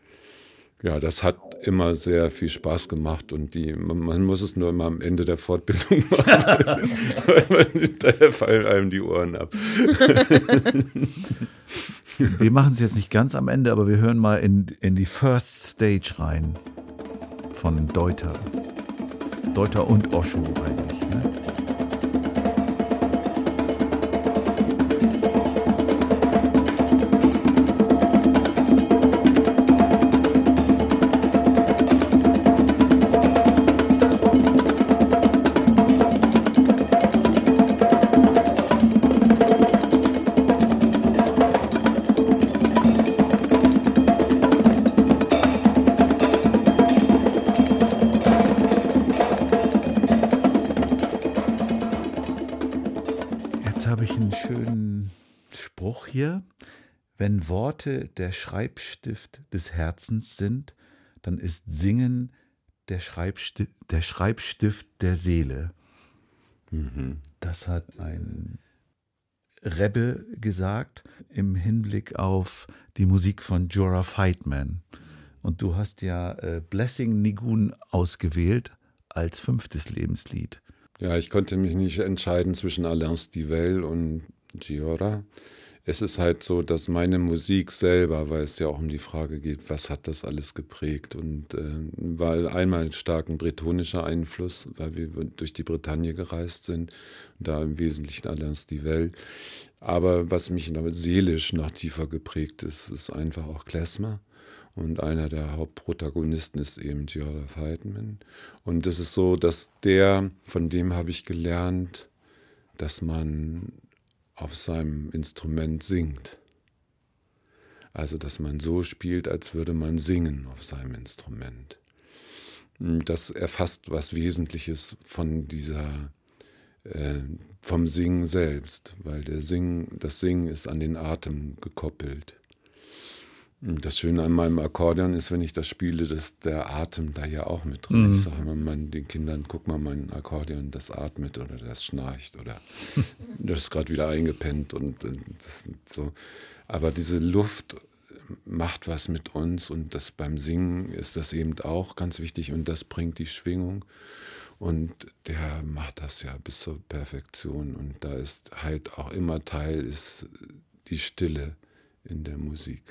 äh, ja, das hat immer sehr viel Spaß gemacht und die, man, man muss es nur immer am Ende der Fortbildung machen, weil man, hinterher fallen einem die Ohren ab. Wir machen es jetzt nicht ganz am Ende, aber wir hören mal in, in die First Stage rein von Deuter. Deuter und Osho eigentlich, ne? Wenn Worte der Schreibstift des Herzens sind, dann ist Singen der Schreibstift der, Schreibstift der Seele. Mhm. Das hat ein Rebbe gesagt im Hinblick auf die Musik von Jorah Feitman. Und du hast ja äh, Blessing Nigun ausgewählt als fünftes Lebenslied. Ja, ich konnte mich nicht entscheiden zwischen Alain Stivell und Jorah. es ist halt so, dass meine Musik selber, weil es ja auch um die Frage geht, was hat das alles geprägt? Und äh, war einmal ein starken bretonischer Einfluss, weil wir durch die Bretagne gereist sind, da im Wesentlichen alles die Welt. Aber was mich noch seelisch noch tiefer geprägt ist, ist einfach auch Klezmer. Und einer der Hauptprotagonisten ist eben Jörg Feidman. Und es ist so, dass der, von dem habe ich gelernt, dass man auf seinem Instrument singt. Also, dass man so spielt, als würde man singen auf seinem Instrument. Das erfasst was Wesentliches von dieser, äh, vom Singen selbst, weil der Singen, das Singen ist an den Atem gekoppelt. Das Schöne an meinem Akkordeon ist, wenn ich das spiele, dass der Atem da ja auch mit drin ist. Ich sage immer den Kindern, guck mal, mein Akkordeon, das atmet oder das schnarcht oder das ist gerade wieder eingepennt und das sind so. Aber diese Luft macht was mit uns und das beim Singen ist das eben auch ganz wichtig und das bringt die Schwingung und der macht das ja bis zur Perfektion und da ist halt auch immer Teil ist die Stille in der Musik.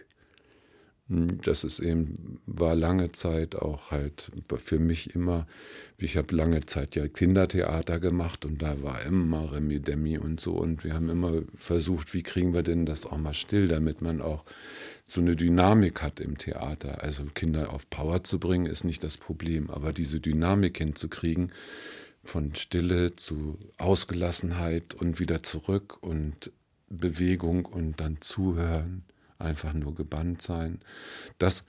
Das ist eben, war lange Zeit auch halt für mich immer, ich habe lange Zeit ja Kindertheater gemacht und da war immer Remi Demi und so und wir haben immer versucht, wie kriegen wir denn das auch mal still, damit man auch so eine Dynamik hat im Theater. Also Kinder auf Power zu bringen ist nicht das Problem, aber diese Dynamik hinzukriegen von Stille zu Ausgelassenheit und wieder zurück und Bewegung und dann zuhören. Einfach nur gebannt sein. Das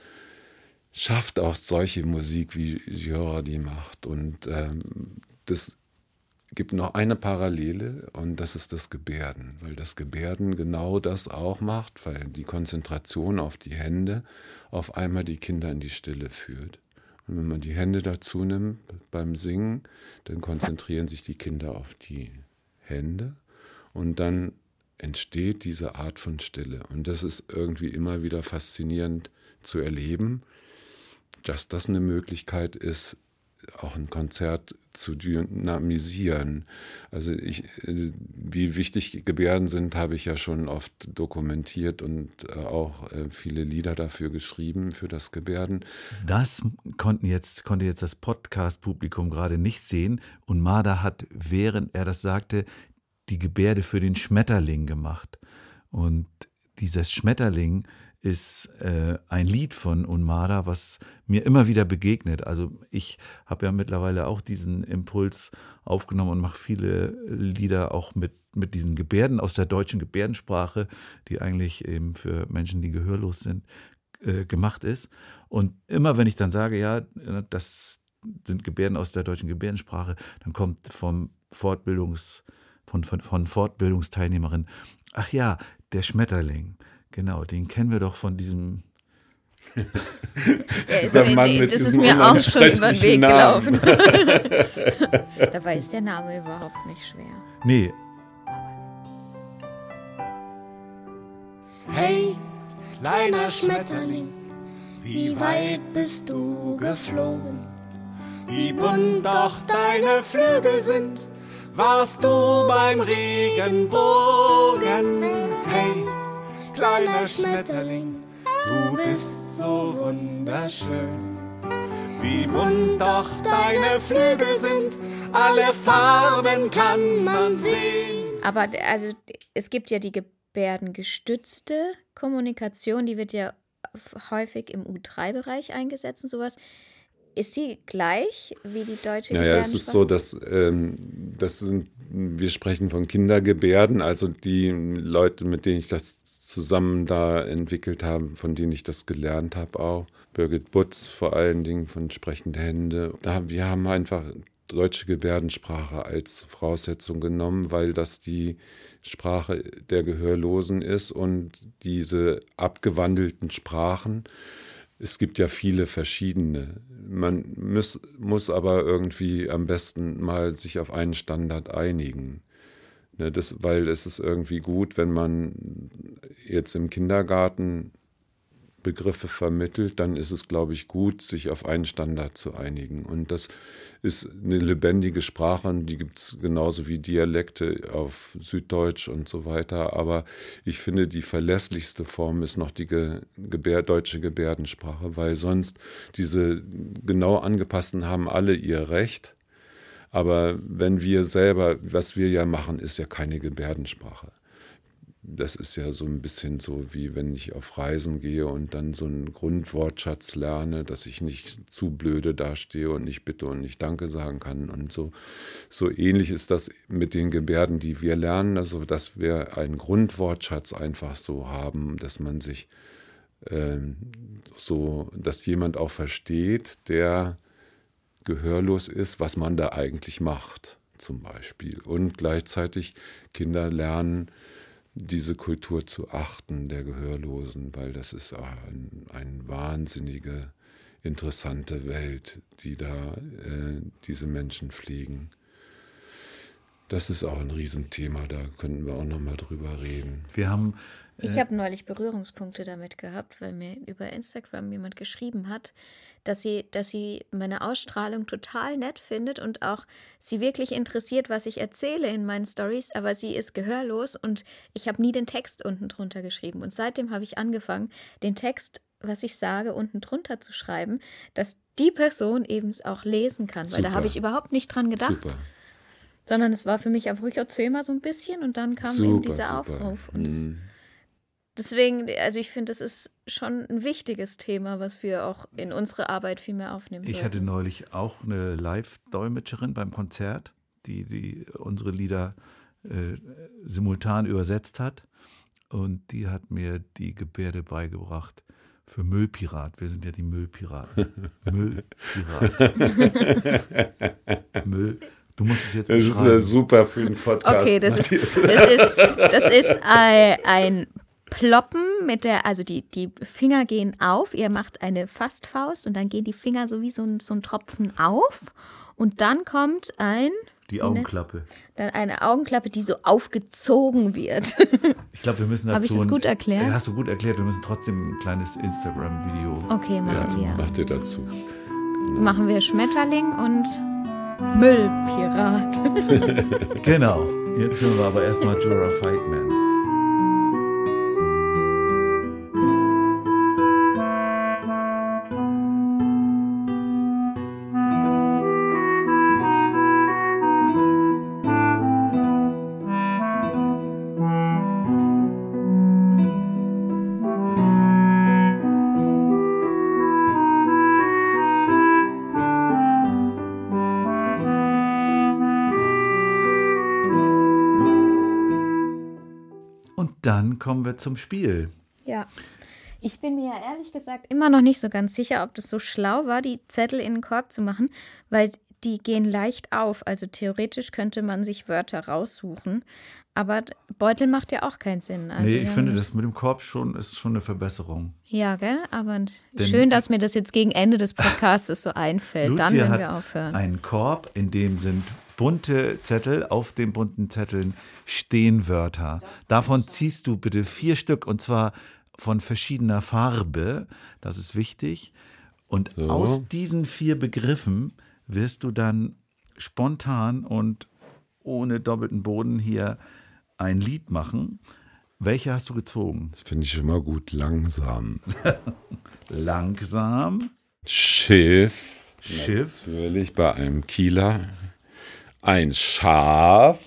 schafft auch solche Musik, wie Jordi macht. Und ähm, das gibt noch eine Parallele und das ist das Gebärden. Weil das Gebärden genau das auch macht, weil die Konzentration auf die Hände auf einmal die Kinder in die Stille führt. Und wenn man die Hände dazu nimmt beim Singen, dann konzentrieren sich die Kinder auf die Hände und dann entsteht diese Art von Stille. Und das ist irgendwie immer wieder faszinierend zu erleben, dass das eine Möglichkeit ist, auch ein Konzert zu dynamisieren. Also ich, wie wichtig Gebärden sind, habe ich ja schon oft dokumentiert und auch viele Lieder dafür geschrieben, für das Gebärden. Das konnten jetzt, konnte jetzt das Podcast-Publikum gerade nicht sehen. Und Marder hat, während er das sagte, die Gebärde für den Schmetterling gemacht. Und dieses Schmetterling ist äh, ein Lied von Unmada, was mir immer wieder begegnet. Also ich habe ja mittlerweile auch diesen Impuls aufgenommen und mache viele Lieder auch mit, mit diesen Gebärden aus der deutschen Gebärdensprache, die eigentlich eben für Menschen, die gehörlos sind, äh, gemacht ist. Und immer wenn ich dann sage, ja, das sind Gebärden aus der deutschen Gebärdensprache, dann kommt vom Fortbildungs Von, von, von Fortbildungsteilnehmerin. Ach ja, der Schmetterling. Genau, den kennen wir doch von diesem. Ja, ist, äh, Mann mit das ist mir auch schon über den Weg Namen. gelaufen. Dabei ist der Name überhaupt nicht schwer. Nee. Hey, kleiner Schmetterling, wie weit bist du geflogen? Wie bunt doch deine Flügel sind. Warst du beim Regenbogen? Hey, kleiner Schmetterling, du bist so wunderschön. Wie bunt doch deine Flügel sind, alle Farben kann man sehen. Aber also, es gibt ja die gebärdengestützte Kommunikation, die wird ja häufig im U drei Bereich eingesetzt und sowas. Ist sie gleich wie die deutsche Gebärdensprache? Naja, es ist so, dass ähm, das sind, wir sprechen von Kindergebärden, also die Leute, mit denen ich das zusammen da entwickelt habe, von denen ich das gelernt habe auch. Birgit Butz vor allen Dingen von Sprechende Hände. Da, wir haben einfach deutsche Gebärdensprache als Voraussetzung genommen, weil das die Sprache der Gehörlosen ist und diese abgewandelten Sprachen. Es gibt ja viele verschiedene. Man muss, muss aber irgendwie am besten mal sich auf einen Standard einigen. Ne, das, weil es ist irgendwie gut, wenn man jetzt im Kindergarten Begriffe vermittelt, dann ist es, glaube ich, gut, sich auf einen Standard zu einigen. Und das ist eine lebendige Sprache, und die gibt es genauso wie Dialekte auf Süddeutsch und so weiter. Aber ich finde, die verlässlichste Form ist noch die Ge- Gebär- deutsche Gebärdensprache, weil sonst diese genau angepassten haben alle ihr Recht. Aber wenn wir selber, was wir ja machen, ist ja keine Gebärdensprache. Das ist ja so ein bisschen so, wie wenn ich auf Reisen gehe und dann so einen Grundwortschatz lerne, dass ich nicht zu blöde dastehe und nicht bitte und nicht danke sagen kann und so. So ähnlich ist das mit den Gebärden, die wir lernen, also dass wir einen Grundwortschatz einfach so haben, dass man sich äh, so, dass jemand auch versteht, der gehörlos ist, was man da eigentlich macht, zum Beispiel. Und gleichzeitig Kinder lernen, diese Kultur zu achten, der Gehörlosen, weil das ist ein, eine wahnsinnige, interessante Welt, die da äh, diese Menschen pflegen. Das ist auch ein Riesenthema, da könnten wir auch noch mal drüber reden. Wir haben äh Ich habe neulich Berührungspunkte damit gehabt, weil mir über Instagram jemand geschrieben hat, dass sie, dass sie meine Ausstrahlung total nett findet und auch sie wirklich interessiert, was ich erzähle in meinen Stories, aber sie ist gehörlos und ich habe nie den Text unten drunter geschrieben. Und seitdem habe ich angefangen, den Text, was ich sage, unten drunter zu schreiben, dass die Person eben es auch lesen kann, weil Super. da habe ich überhaupt nicht dran gedacht. Super. Sondern es war für mich einfach, ich erzähle mal so ein bisschen und dann kam Super, eben dieser super. Aufruf. Und Mhm. es, deswegen, also ich finde, das ist schon ein wichtiges Thema, was wir auch in unsere Arbeit viel mehr aufnehmen Ich sollten. hatte neulich auch eine Live-Dolmetscherin beim Konzert, die, die unsere Lieder äh, simultan übersetzt hat. Und die hat mir die Gebärde beigebracht für Müllpirat. Wir sind ja die Müllpiraten. Müllpirat. Müll. Du musst es jetzt Das ist beschreiben. äh, super für den Podcast. Okay, das ist, Matthias. das ist, das ist ein, ein Ploppen mit der, also die, die Finger gehen auf, ihr macht eine Fastfaust und dann gehen die Finger so wie so ein, so ein Tropfen auf und dann kommt ein, Die Augenklappe. dann eine Augenklappe, die so aufgezogen wird. Ich glaube, wir müssen dazu... Habe ich das ein- gut erklärt? Ja, hast du gut erklärt. Wir müssen trotzdem ein kleines Instagram-Video... Okay, machen dazu wir. Macht ihr dazu. Machen wir Schmetterling und Müllpirat. Genau. Jetzt hören wir aber erstmal Jorah Feigman. Und dann kommen wir zum Spiel. Ja. Ich bin mir ja ehrlich gesagt immer noch nicht so ganz sicher, ob das so schlau war, die Zettel in den Korb zu machen, weil die gehen leicht auf. Also theoretisch könnte man sich Wörter raussuchen, aber Beutel macht ja auch keinen Sinn. Also nee, ich wir finde, haben- das mit dem Korb schon ist schon eine Verbesserung. Ja, gell? Aber Denn- schön, dass mir das jetzt gegen Ende des Podcasts so einfällt. Dann, Lucia wenn hat wir aufhören. einen Korb, in dem sind bunte Zettel. Auf den bunten Zetteln stehen Wörter. Davon ziehst du bitte vier Stück und zwar von verschiedener Farbe. Das ist wichtig. Und So. aus diesen vier Begriffen wirst du dann spontan und ohne doppelten Boden hier ein Lied machen. Welche hast du gezogen? Finde ich schon mal gut. Langsam. Langsam, Schiff. Schiff, Natürlich bei einem Kieler. Ein Schaf.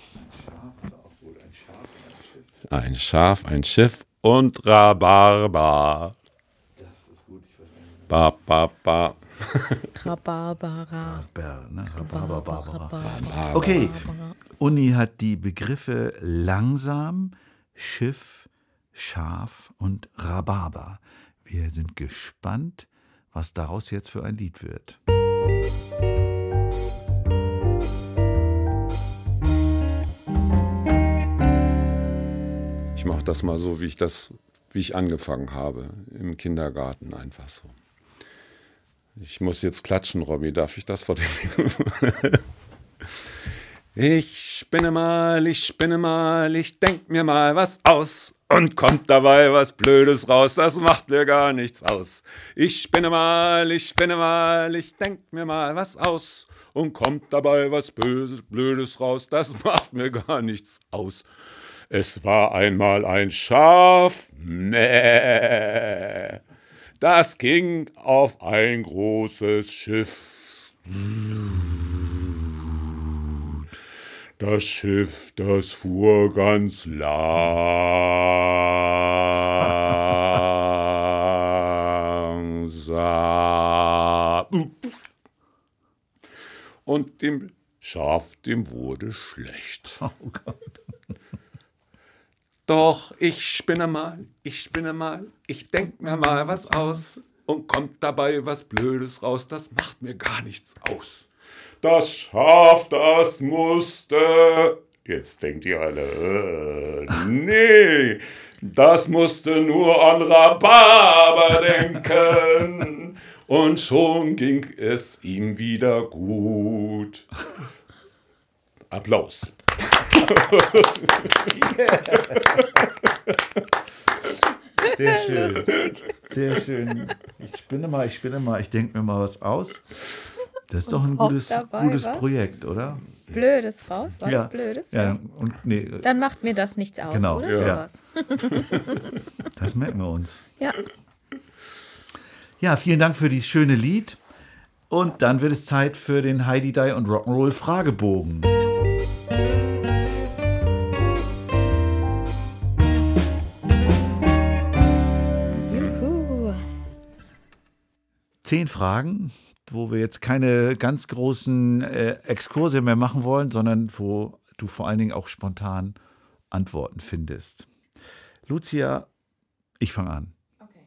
Ein Schaf, ein Schiff und Rhabarber. Das ist gut, ich verstehe. Ba, ba, ba. Rhabarbara. Ber, ne? Rhabarber, Barbara. Rhabarber. Okay, Uni hat die Begriffe langsam, Schiff, Schaf und Rhabarber. Wir sind gespannt, was daraus jetzt für ein Lied wird. Ich mache das mal so, wie ich das, wie ich angefangen habe, im Kindergarten einfach so. Ich muss jetzt klatschen, Robby. Darf ich das vor dem? Ich spinne mal, ich spinne mal, ich denk mir mal was aus und kommt dabei was Blödes raus, das macht mir gar nichts aus. Ich spinne mal, ich spinne mal, ich denk mir mal was aus und kommt dabei was Böses, Blödes raus, das macht mir gar nichts aus. Es war einmal ein Schaf, mäh, das ging auf ein großes Schiff. Das Schiff, das fuhr ganz langsam. Und dem Schaf, dem wurde schlecht. Oh Gott. Doch ich spinne mal, ich spinne mal, ich denk mir mal was aus und kommt dabei was Blödes raus, das macht mir gar nichts aus. Das Schaf, das musste, jetzt denkt ihr alle, äh, nee, das musste nur an Rhabarber denken und schon ging es ihm wieder gut. Applaus. Sehr schön. Sehr schön. Ich spinne mal, ich spinne mal, ich denke mir mal was aus. Das ist doch ein gutes, gutes Projekt, oder? Blödes raus, war ja. das Blödes? Ja, und nee. Dann macht mir das nichts aus, Genau, oder? ja. Sowas. Das merken wir uns. Ja. Ja, vielen Dank für dieses schöne Lied. Und dann wird es Zeit für den Heidi Die und Rock'n'Roll Fragebogen. Juhu. Zehn Fragen, wo wir jetzt keine ganz großen äh, Exkurse mehr machen wollen, sondern wo du vor allen Dingen auch spontan Antworten findest. Lucia, ich fange an. Okay.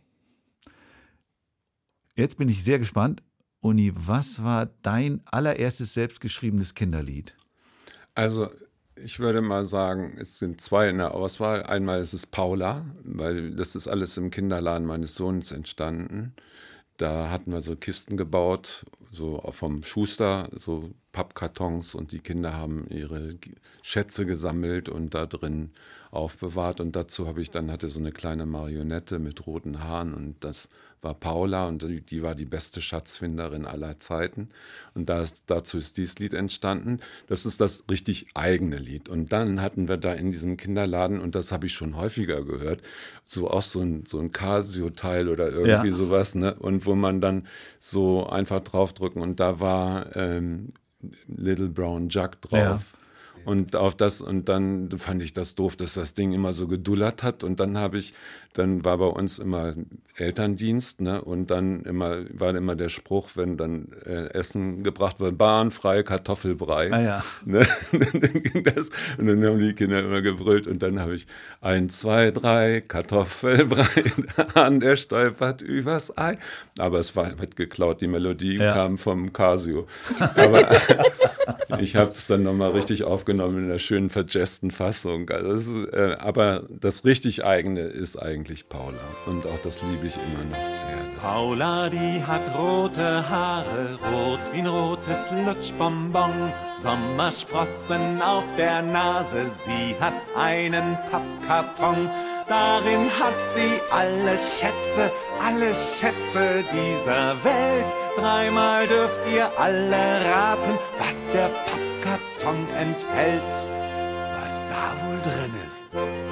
Jetzt bin ich sehr gespannt. Uni, was war dein allererstes selbstgeschriebenes Kinderlied? Also ich würde mal sagen, es sind zwei in der Auswahl. Einmal ist es Paula, weil das ist alles im Kinderladen meines Sohnes entstanden. Da hatten wir so Kisten gebaut, so vom Schuster, so Pappkartons, und die Kinder haben ihre Schätze gesammelt und da drin aufbewahrt. Und dazu habe ich dann, hatte so eine kleine Marionette mit roten Haaren, und das war Paula, und die, die war die beste Schatzfinderin aller Zeiten. Und das, dazu ist dieses Lied entstanden. Das ist das richtig eigene Lied. Und dann hatten wir da in diesem Kinderladen, und das habe ich schon häufiger gehört, so auch so ein, so ein Casio-Teil oder irgendwie Ja. sowas, ne? Und wo man dann so einfach draufdrücken, und da war ähm, Little Brown Jug drauf. Ja. Und auf das, und dann fand ich das doof, dass das Ding immer so gedullert hat. Und dann habe ich, dann war bei uns immer Elterndienst, ne? Und dann immer, war immer der Spruch, wenn dann äh, Essen gebracht wurde, bahnfrei Kartoffelbrei. Ah ja. Ne? Dann ging das, und dann haben die Kinder immer gebrüllt, und dann habe ich ein, zwei, drei Kartoffelbrei, der Hahn, der stolpert übers Ei. Aber es war halt geklaut, die Melodie Ja. kam vom Casio. Aber ich habe es dann nochmal richtig aufgenommen in einer schönen verjazzten Fassung. Also das ist, äh, aber das richtig eigene ist eigentlich Paula. Und auch das liebe ich immer noch sehr. Das Paula, die hat rote Haare, rot wie ein rotes Lutschbonbon, Sommersprossen auf der Nase, sie hat einen Pappkarton. Darin hat sie alle Schätze, alle Schätze dieser Welt. Dreimal dürft ihr alle raten, was der Pappkarton enthält. Was da wohl drin ist?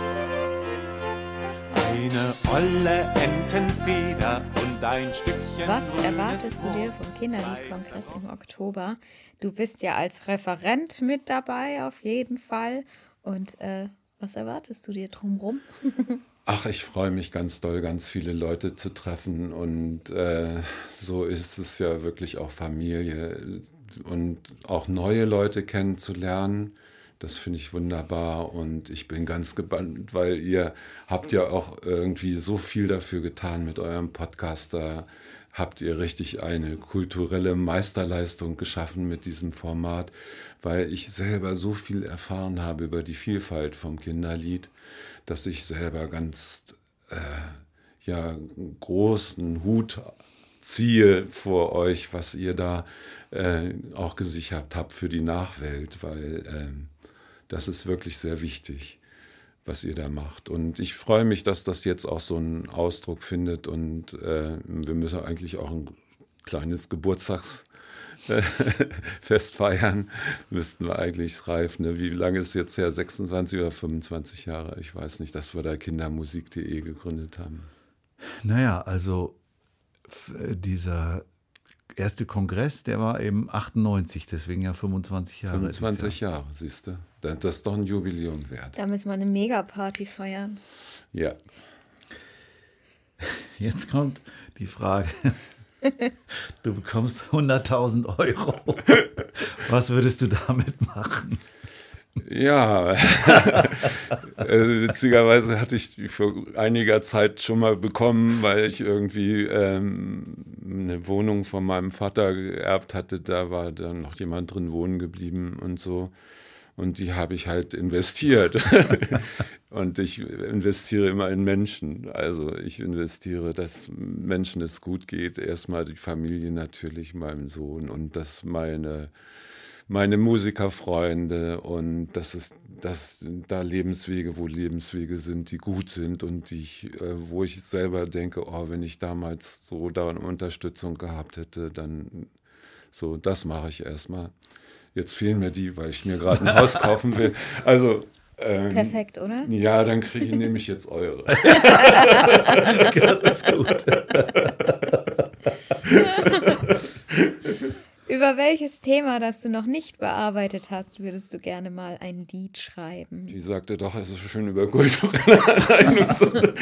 Eine olle Entenfeder und ein Stückchen. Was grünes erwartest du dir Moos. vom Kinderliedkongress im Oktober? Du bist ja als Referent mit dabei, auf jeden Fall. Und äh, was erwartest du dir drumherum? Ach, ich freue mich ganz doll, ganz viele Leute zu treffen, und äh, so ist es ja wirklich auch Familie und auch neue Leute kennenzulernen. Das finde ich wunderbar, und ich bin ganz gebannt, weil ihr habt ja auch irgendwie so viel dafür getan mit eurem Podcast. Da habt ihr richtig eine kulturelle Meisterleistung geschaffen mit diesem Format, weil ich selber so viel erfahren habe über die Vielfalt vom Kinderlied, dass ich selber ganz äh, ja, großen Hut Ziel vor euch, was ihr da äh, auch gesichert habt für die Nachwelt, weil äh, das ist wirklich sehr wichtig, was ihr da macht. Und ich freue mich, dass das jetzt auch so einen Ausdruck findet und äh, wir müssen eigentlich auch ein kleines Geburtstagsfest feiern, müssten wir eigentlich reif. Ne? Wie lange ist es jetzt her? sechsundzwanzig oder fünfundzwanzig Jahre? Ich weiß nicht, dass wir da kindermusik punkt de gegründet haben. Naja, also dieser erste Kongress, der war eben achtundneunzig, deswegen ja fünfundzwanzig Jahre. fünfundzwanzig Jahre, siehst du. Das ist doch ein Jubiläum wert. Da müssen wir eine Megaparty feiern. Ja. Jetzt kommt die Frage. Du bekommst hunderttausend Euro. Was würdest du damit machen? Ja, witzigerweise hatte ich die vor einiger Zeit schon mal bekommen, weil ich irgendwie ähm, eine Wohnung von meinem Vater geerbt hatte. Da war dann noch jemand drin wohnen geblieben und so. Und die habe ich halt investiert. Und ich investiere immer in Menschen. Also ich investiere, dass Menschen es gut geht. Erstmal die Familie natürlich, meinem Sohn und dass meine meine Musikerfreunde und dass es dass da Lebenswege, wo Lebenswege sind, die gut sind und die ich, äh, wo ich selber denke, oh, wenn ich damals so da eine Unterstützung gehabt hätte, dann so, das mache ich erstmal. Jetzt fehlen mir die, weil ich mir gerade ein Haus kaufen will. Also ähm, perfekt, oder? Ja, dann kriege ich nämlich jetzt eure. Das ist gut. Über welches Thema, das du noch nicht bearbeitet hast, würdest du gerne mal ein Lied schreiben? Die sagte doch, es ist schön über kulturelle Aneignung.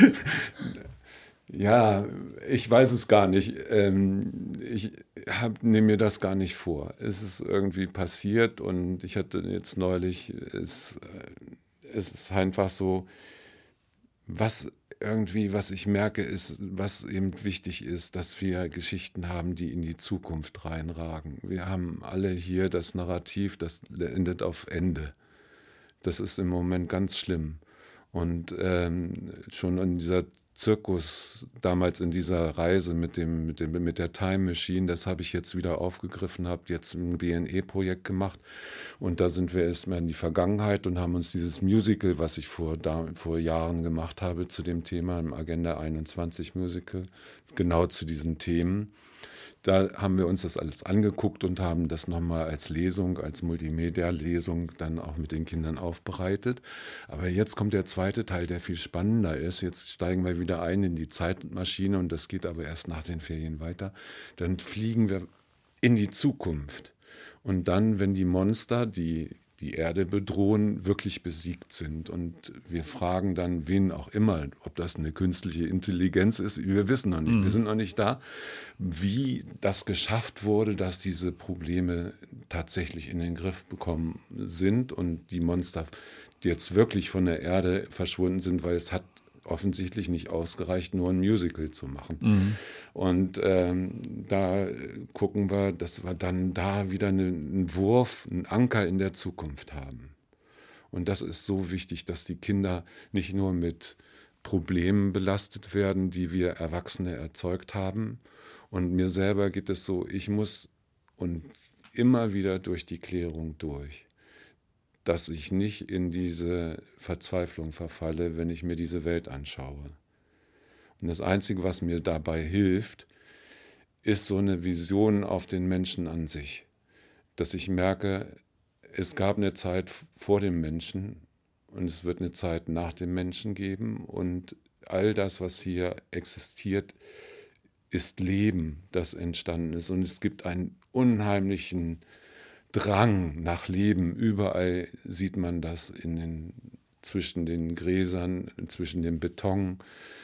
Ja, ich weiß es gar nicht. Ich nehme mir das gar nicht vor. Es ist irgendwie passiert und ich hatte jetzt neulich, es, es ist einfach so, was irgendwie, was ich merke, ist, was eben wichtig ist, dass wir Geschichten haben, die in die Zukunft reinragen. Wir haben alle hier das Narrativ, das endet auf Ende. Das ist im Moment ganz schlimm. Und ähm, schon in dieser Zirkus, damals in dieser Reise mit dem, mit dem, mit der Time Machine, das habe ich jetzt wieder aufgegriffen, habe jetzt ein B N E-Projekt gemacht und da sind wir erstmal in die Vergangenheit und haben uns dieses Musical, was ich vor, da, vor Jahren gemacht habe zu dem Thema, im Agenda einundzwanzig Musical, genau zu diesen Themen. Da haben wir uns das alles angeguckt und haben das nochmal als Lesung, als Multimedia-Lesung dann auch mit den Kindern aufbereitet. Aber jetzt kommt der zweite Teil, der viel spannender ist. Jetzt steigen wir wieder ein in die Zeitmaschine und das geht aber erst nach den Ferien weiter. Dann fliegen wir in die Zukunft. Und dann, wenn die Monster, die die Erde bedrohen, wirklich besiegt sind. Und wir fragen dann, wen auch immer, ob das eine künstliche Intelligenz ist, wir wissen noch nicht, mhm. wir sind noch nicht da, wie das geschafft wurde, dass diese Probleme tatsächlich in den Griff bekommen sind und die Monster jetzt wirklich von der Erde verschwunden sind, weil es hat offensichtlich nicht ausgereicht, nur ein Musical zu machen. Mhm. Und ähm, da gucken wir, dass wir dann da wieder einen Wurf, einen Anker in der Zukunft haben. Und das ist so wichtig, dass die Kinder nicht nur mit Problemen belastet werden, die wir Erwachsene erzeugt haben. Und mir selber geht es so, ich muss und immer wieder durch die Klärung durch, dass ich nicht in diese Verzweiflung verfalle, wenn ich mir diese Welt anschaue. Und das Einzige, was mir dabei hilft, ist so eine Vision auf den Menschen an sich. Dass ich merke, es gab eine Zeit vor dem Menschen und es wird eine Zeit nach dem Menschen geben und all das, was hier existiert, ist Leben, das entstanden ist. Und es gibt einen unheimlichen Drang nach Leben. Überall sieht man das in den, zwischen den Gräsern, zwischen dem Beton.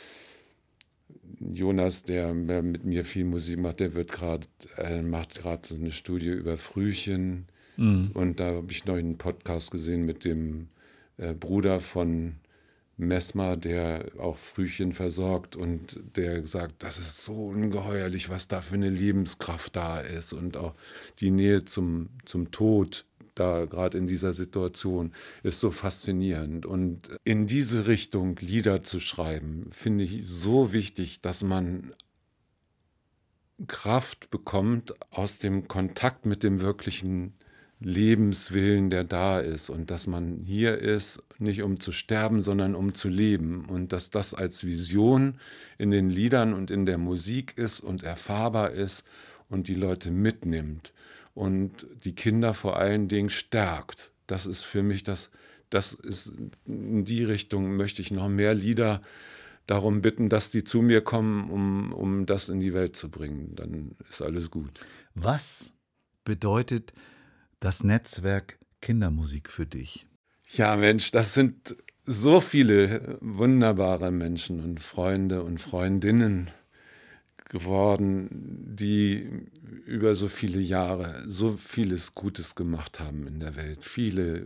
Jonas, der mit mir viel Musik macht, der wird grad, äh, macht gerade so eine Studie über Frühchen. Mhm. Und da habe ich noch einen Podcast gesehen mit dem äh, Bruder von Messmer, der auch Frühchen versorgt und der sagt, das ist so ungeheuerlich, was da für eine Lebenskraft da ist und auch die Nähe zum, zum Tod da gerade in dieser Situation ist so faszinierend. Und in diese Richtung Lieder zu schreiben, finde ich so wichtig, dass man Kraft bekommt aus dem Kontakt mit dem wirklichen Lebenswillen, der da ist, und dass man hier ist, nicht um zu sterben, sondern um zu leben, und dass das als Vision in den Liedern und in der Musik ist und erfahrbar ist und die Leute mitnimmt und die Kinder vor allen Dingen stärkt. Das ist für mich das, das ist in die Richtung möchte ich noch mehr Lieder darum bitten, dass die zu mir kommen, um, um das in die Welt zu bringen. Dann ist alles gut. Was bedeutet das Netzwerk Kindermusik für dich? Ja, Mensch, das sind so viele wunderbare Menschen und Freunde und Freundinnen geworden, die über so viele Jahre so vieles Gutes gemacht haben in der Welt. Viele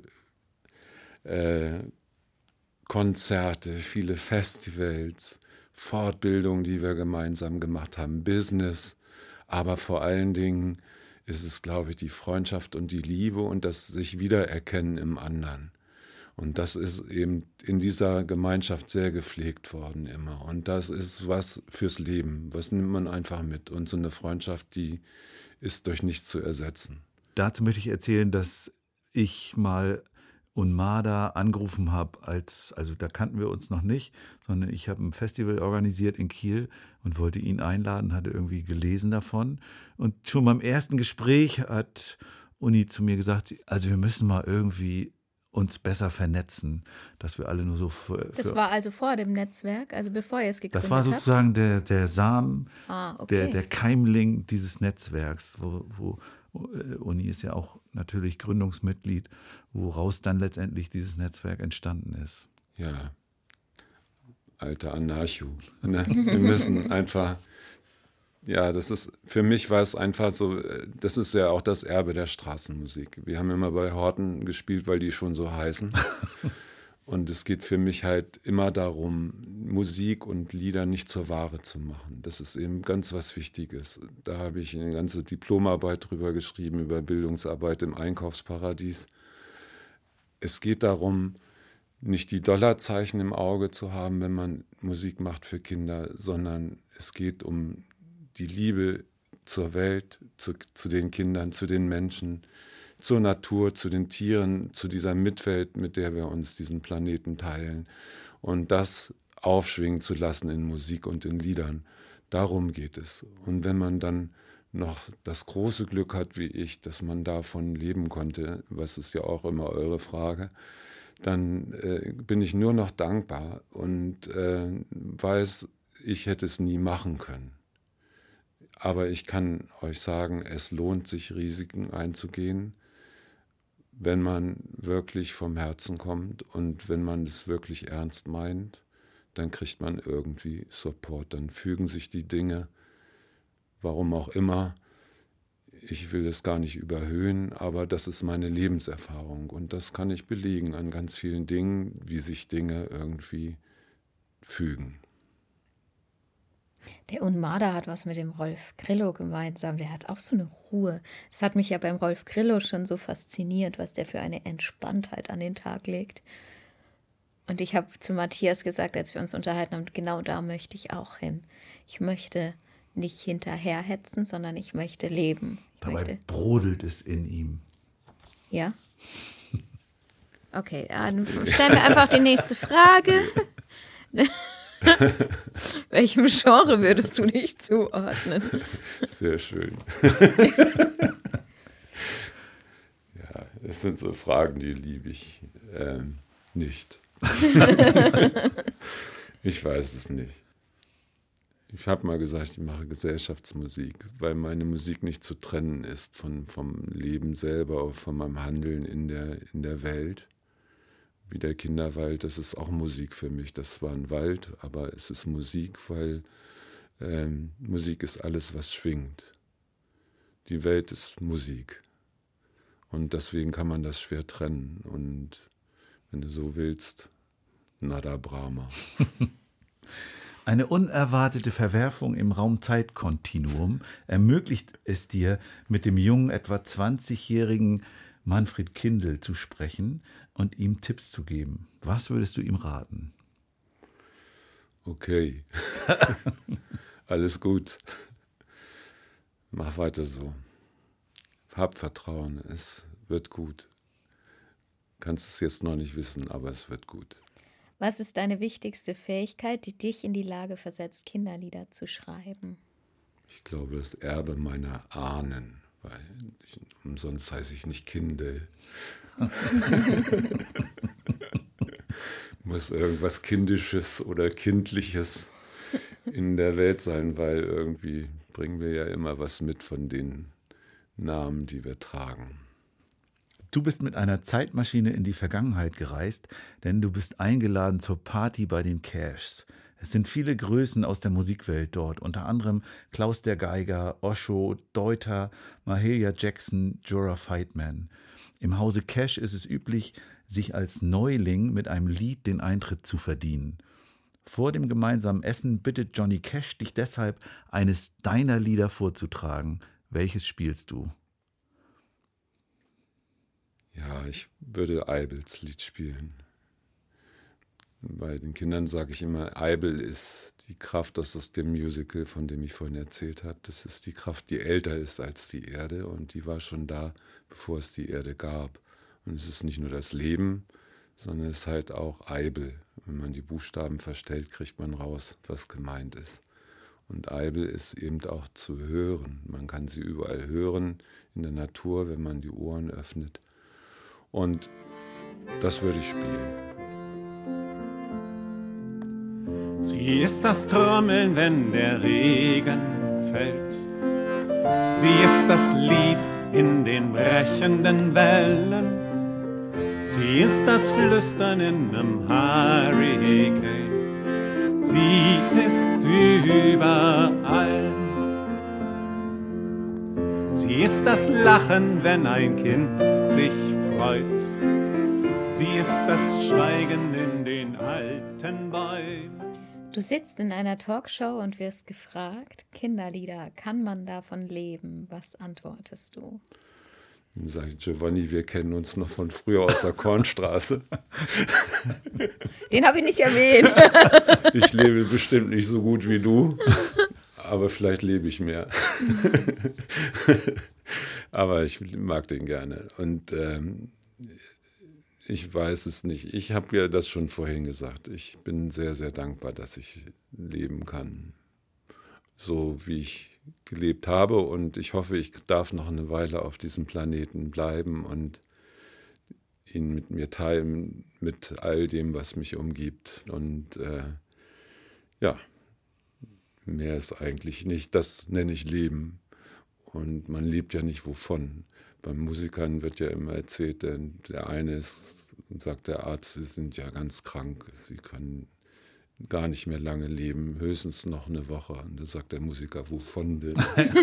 äh, Konzerte, viele Festivals, Fortbildungen, die wir gemeinsam gemacht haben, Business, aber vor allen Dingen ist es, glaube ich, die Freundschaft und die Liebe und das sich wiedererkennen im anderen. Und das ist eben in dieser Gemeinschaft sehr gepflegt worden immer. Und das ist was fürs Leben, was nimmt man einfach mit. Und so eine Freundschaft, die ist durch nichts zu ersetzen. Dazu möchte ich erzählen, dass ich mal Unmada angerufen habe, als, also da kannten wir uns noch nicht, sondern ich habe ein Festival organisiert in Kiel und wollte ihn einladen, hatte irgendwie gelesen davon. Und schon beim ersten Gespräch hat Uni zu mir gesagt, also wir müssen mal irgendwie uns besser vernetzen, dass wir alle nur so für, für Das war also vor dem Netzwerk, also bevor ihr es gegründet habt? Das war sozusagen der, der Samen, ah, okay. der, der Keimling dieses Netzwerks, wo, wo Uni ist ja auch natürlich Gründungsmitglied, woraus dann letztendlich dieses Netzwerk entstanden ist. Ja, alter Anarcho. Ne? Wir müssen einfach, ja, das ist, für mich war es einfach so, das ist ja auch das Erbe der Straßenmusik. Wir haben immer bei Horten gespielt, weil die schon so heißen. Und es geht für mich halt immer darum, Musik und Lieder nicht zur Ware zu machen. Das ist eben ganz was Wichtiges. Da habe ich eine ganze Diplomarbeit drüber geschrieben, über Bildungsarbeit im Einkaufsparadies. Es geht darum, nicht die Dollarzeichen im Auge zu haben, wenn man Musik macht für Kinder, sondern es geht um die Liebe zur Welt, zu, zu den Kindern, zu den Menschen, zur Natur, zu den Tieren, zu dieser Mitwelt, mit der wir uns diesen Planeten teilen. Und das aufschwingen zu lassen in Musik und in Liedern, darum geht es. Und wenn man dann noch das große Glück hat, wie ich, dass man davon leben konnte, was ist ja auch immer eure Frage, dann äh, bin ich nur noch dankbar und äh, weiß, ich hätte es nie machen können. Aber ich kann euch sagen, es lohnt sich, Risiken einzugehen, wenn man wirklich vom Herzen kommt und wenn man es wirklich ernst meint, dann kriegt man irgendwie Support, dann fügen sich die Dinge, warum auch immer. Ich will es gar nicht überhöhen, aber das ist meine Lebenserfahrung und das kann ich belegen an ganz vielen Dingen, wie sich Dinge irgendwie fügen. Der Unmada hat was mit dem Rolf Grillo gemeinsam. Der hat auch so eine Ruhe. Das hat mich ja beim Rolf Grillo schon so fasziniert, was der für eine Entspanntheit an den Tag legt. Und ich habe zu Matthias gesagt, als wir uns unterhalten haben, genau da möchte ich auch hin. Ich möchte nicht hinterherhetzen, sondern ich möchte leben. Ich Dabei möchte... brodelt es in ihm. Ja? Okay, dann stellen wir einfach die nächste Frage. Welchem Genre würdest du dich zuordnen? Sehr schön. Ja, es sind so Fragen, die liebe ich ähm, nicht. Ich weiß es nicht. Ich habe mal gesagt, ich mache Gesellschaftsmusik, weil meine Musik nicht zu trennen ist von, vom Leben selber, von meinem Handeln in der, in der Welt. Wie der Kinderwald, das ist auch Musik für mich. Das war ein Wald, aber es ist Musik, weil ähm, Musik ist alles, was schwingt. Die Welt ist Musik. Und deswegen kann man das schwer trennen. Und wenn du so willst, nada Brahma. Eine unerwartete Verwerfung im Raum-Zeit-Kontinuum ermöglicht es dir, mit dem jungen, etwa zwanzigjährigen Manfred Kindl zu sprechen und ihm Tipps zu geben. Was würdest du ihm raten? Okay, alles gut. Mach weiter so. Hab Vertrauen, es wird gut. Kannst es jetzt noch nicht wissen, aber es wird gut. Was ist deine wichtigste Fähigkeit, die dich in die Lage versetzt, Kinderlieder zu schreiben? Ich glaube, das Erbe meiner Ahnen, weil ich, umsonst heiße ich nicht Kindel. Muss irgendwas Kindisches oder Kindliches in der Welt sein, weil irgendwie bringen wir ja immer was mit von den Namen, die wir tragen. Du bist mit einer Zeitmaschine in die Vergangenheit gereist, denn du bist eingeladen zur Party bei den Cashs. Es sind viele Größen aus der Musikwelt dort, unter anderem Klaus der Geiger, Osho, Deuter, Mahalia Jackson, Jorah Feitman. Im Hause Cash ist es üblich, sich als Neuling mit einem Lied den Eintritt zu verdienen. Vor dem gemeinsamen Essen bittet Johnny Cash dich deshalb, eines deiner Lieder vorzutragen. Welches spielst du? Ja, ich würde Eibels Lied spielen. Bei den Kindern sage ich immer, Eibel ist die Kraft aus dem Musical, von dem ich vorhin erzählt habe. Das ist die Kraft, die älter ist als die Erde und die war schon da, bevor es die Erde gab. Und es ist nicht nur das Leben, sondern es ist halt auch Eibel. Wenn man die Buchstaben verstellt, kriegt man raus, was gemeint ist. Und Eibel ist eben auch zu hören. Man kann sie überall hören, in der Natur, wenn man die Ohren öffnet. Und das würde ich spielen. Sie ist das Trommeln, wenn der Regen fällt. Sie ist das Lied in den brechenden Wellen. Sie ist das Flüstern in einem Hurricane. Sie ist überall. Sie ist das Lachen, wenn ein Kind sich freut. Sie ist das Schweigen in den alten Bäumen. Du sitzt in einer Talkshow und wirst gefragt, Kinderlieder, kann man davon leben? Was antwortest du? Dann sage ich, Giovanni, wir kennen uns noch von früher aus der Kornstraße. Den habe ich nicht erwähnt. Ich lebe bestimmt nicht so gut wie du, aber vielleicht lebe ich mehr. Aber ich mag den gerne. Und ähm, ich weiß es nicht. Ich habe ja das schon vorhin gesagt. Ich bin sehr, sehr dankbar, dass ich leben kann, so wie ich gelebt habe. Und ich hoffe, ich darf noch eine Weile auf diesem Planeten bleiben und ihn mit mir teilen, mit all dem, was mich umgibt. Und äh, ja, mehr ist eigentlich nicht. Das nenne ich Leben. Und man lebt ja nicht wovon. Beim Musikern wird ja immer erzählt, der, der eine ist, sagt der Arzt, sie sind ja ganz krank, sie können gar nicht mehr lange leben, höchstens noch eine Woche. Und da sagt der Musiker, wovon denn?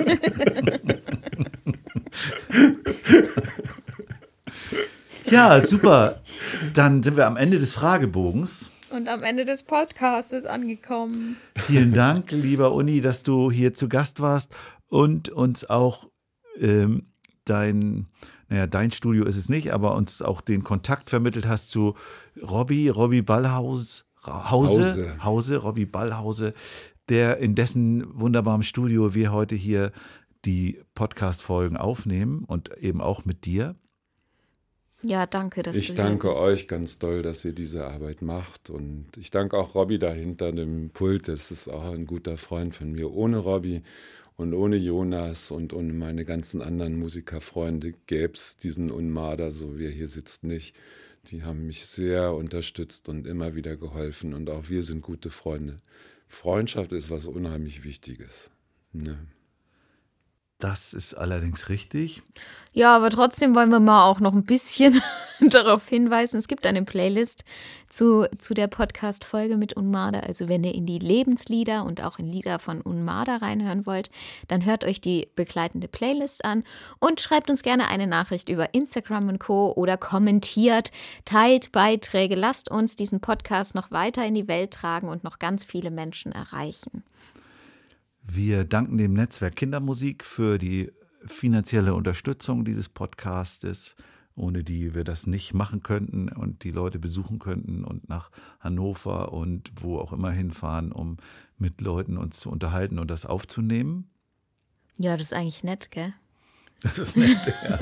Ja, super. Dann sind wir am Ende des Fragebogens. Und am Ende des Podcasts angekommen. Vielen Dank, lieber Uni, dass du hier zu Gast warst und uns auch ähm, dein, naja, dein Studio ist es nicht, aber uns auch den Kontakt vermittelt hast zu Robby, Robby Ballhaus, Hause, Hause. Hause, Robby Ballhause, der in dessen wunderbarem Studio wir heute hier die Podcast-Folgen aufnehmen und eben auch mit dir. Ja, danke, dass ich du danke hier bist. euch ganz doll, dass ihr diese Arbeit macht. Und ich danke auch Robby da hinter dem Pult. Das ist auch ein guter Freund von mir. Ohne Robby und ohne Jonas und ohne meine ganzen anderen Musikerfreunde gäbe es diesen Unmader, so wie er hier sitzt, nicht. Die haben mich sehr unterstützt und immer wieder geholfen. Und auch wir sind gute Freunde. Freundschaft ist was unheimlich Wichtiges. Ja. Das ist allerdings richtig. Ja, aber trotzdem wollen wir mal auch noch ein bisschen darauf hinweisen. Es gibt eine Playlist zu, zu der Podcast-Folge mit Unmada. Also wenn ihr in die Lebenslieder und auch in Lieder von Unmada reinhören wollt, dann hört euch die begleitende Playlist an und schreibt uns gerne eine Nachricht über Instagram und Co. oder kommentiert, teilt Beiträge. Lasst uns diesen Podcast noch weiter in die Welt tragen und noch ganz viele Menschen erreichen. Wir danken dem Netzwerk Kindermusik für die finanzielle Unterstützung dieses Podcastes, ohne die wir das nicht machen könnten und die Leute besuchen könnten und nach Hannover und wo auch immer hinfahren, um mit Leuten uns zu unterhalten und das aufzunehmen. Ja, das ist eigentlich nett, gell? Das ist nett, ja.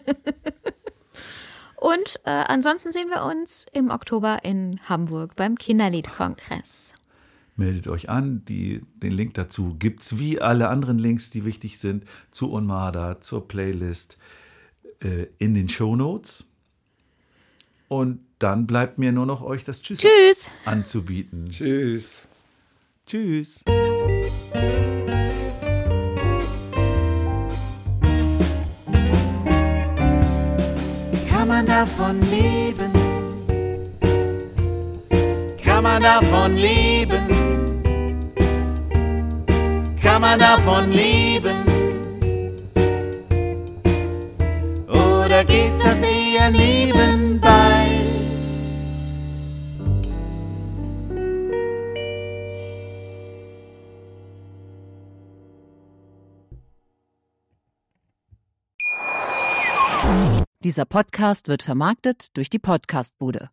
Und äh, ansonsten sehen wir uns im Oktober in Hamburg beim Kinderliedkongress. Meldet euch an, die, den Link dazu gibt's wie alle anderen Links, die wichtig sind, zu Onmada, zur Playlist, äh, in den Shownotes. Und dann bleibt mir nur noch euch das Tschüss, Tschüss. anzubieten. Tschüss. Tschüss. Kann man davon leben? Kann man davon leben? Kann man davon leben? Oder geht das eher nebenbei? Dieser Podcast wird vermarktet durch die Podcastbude.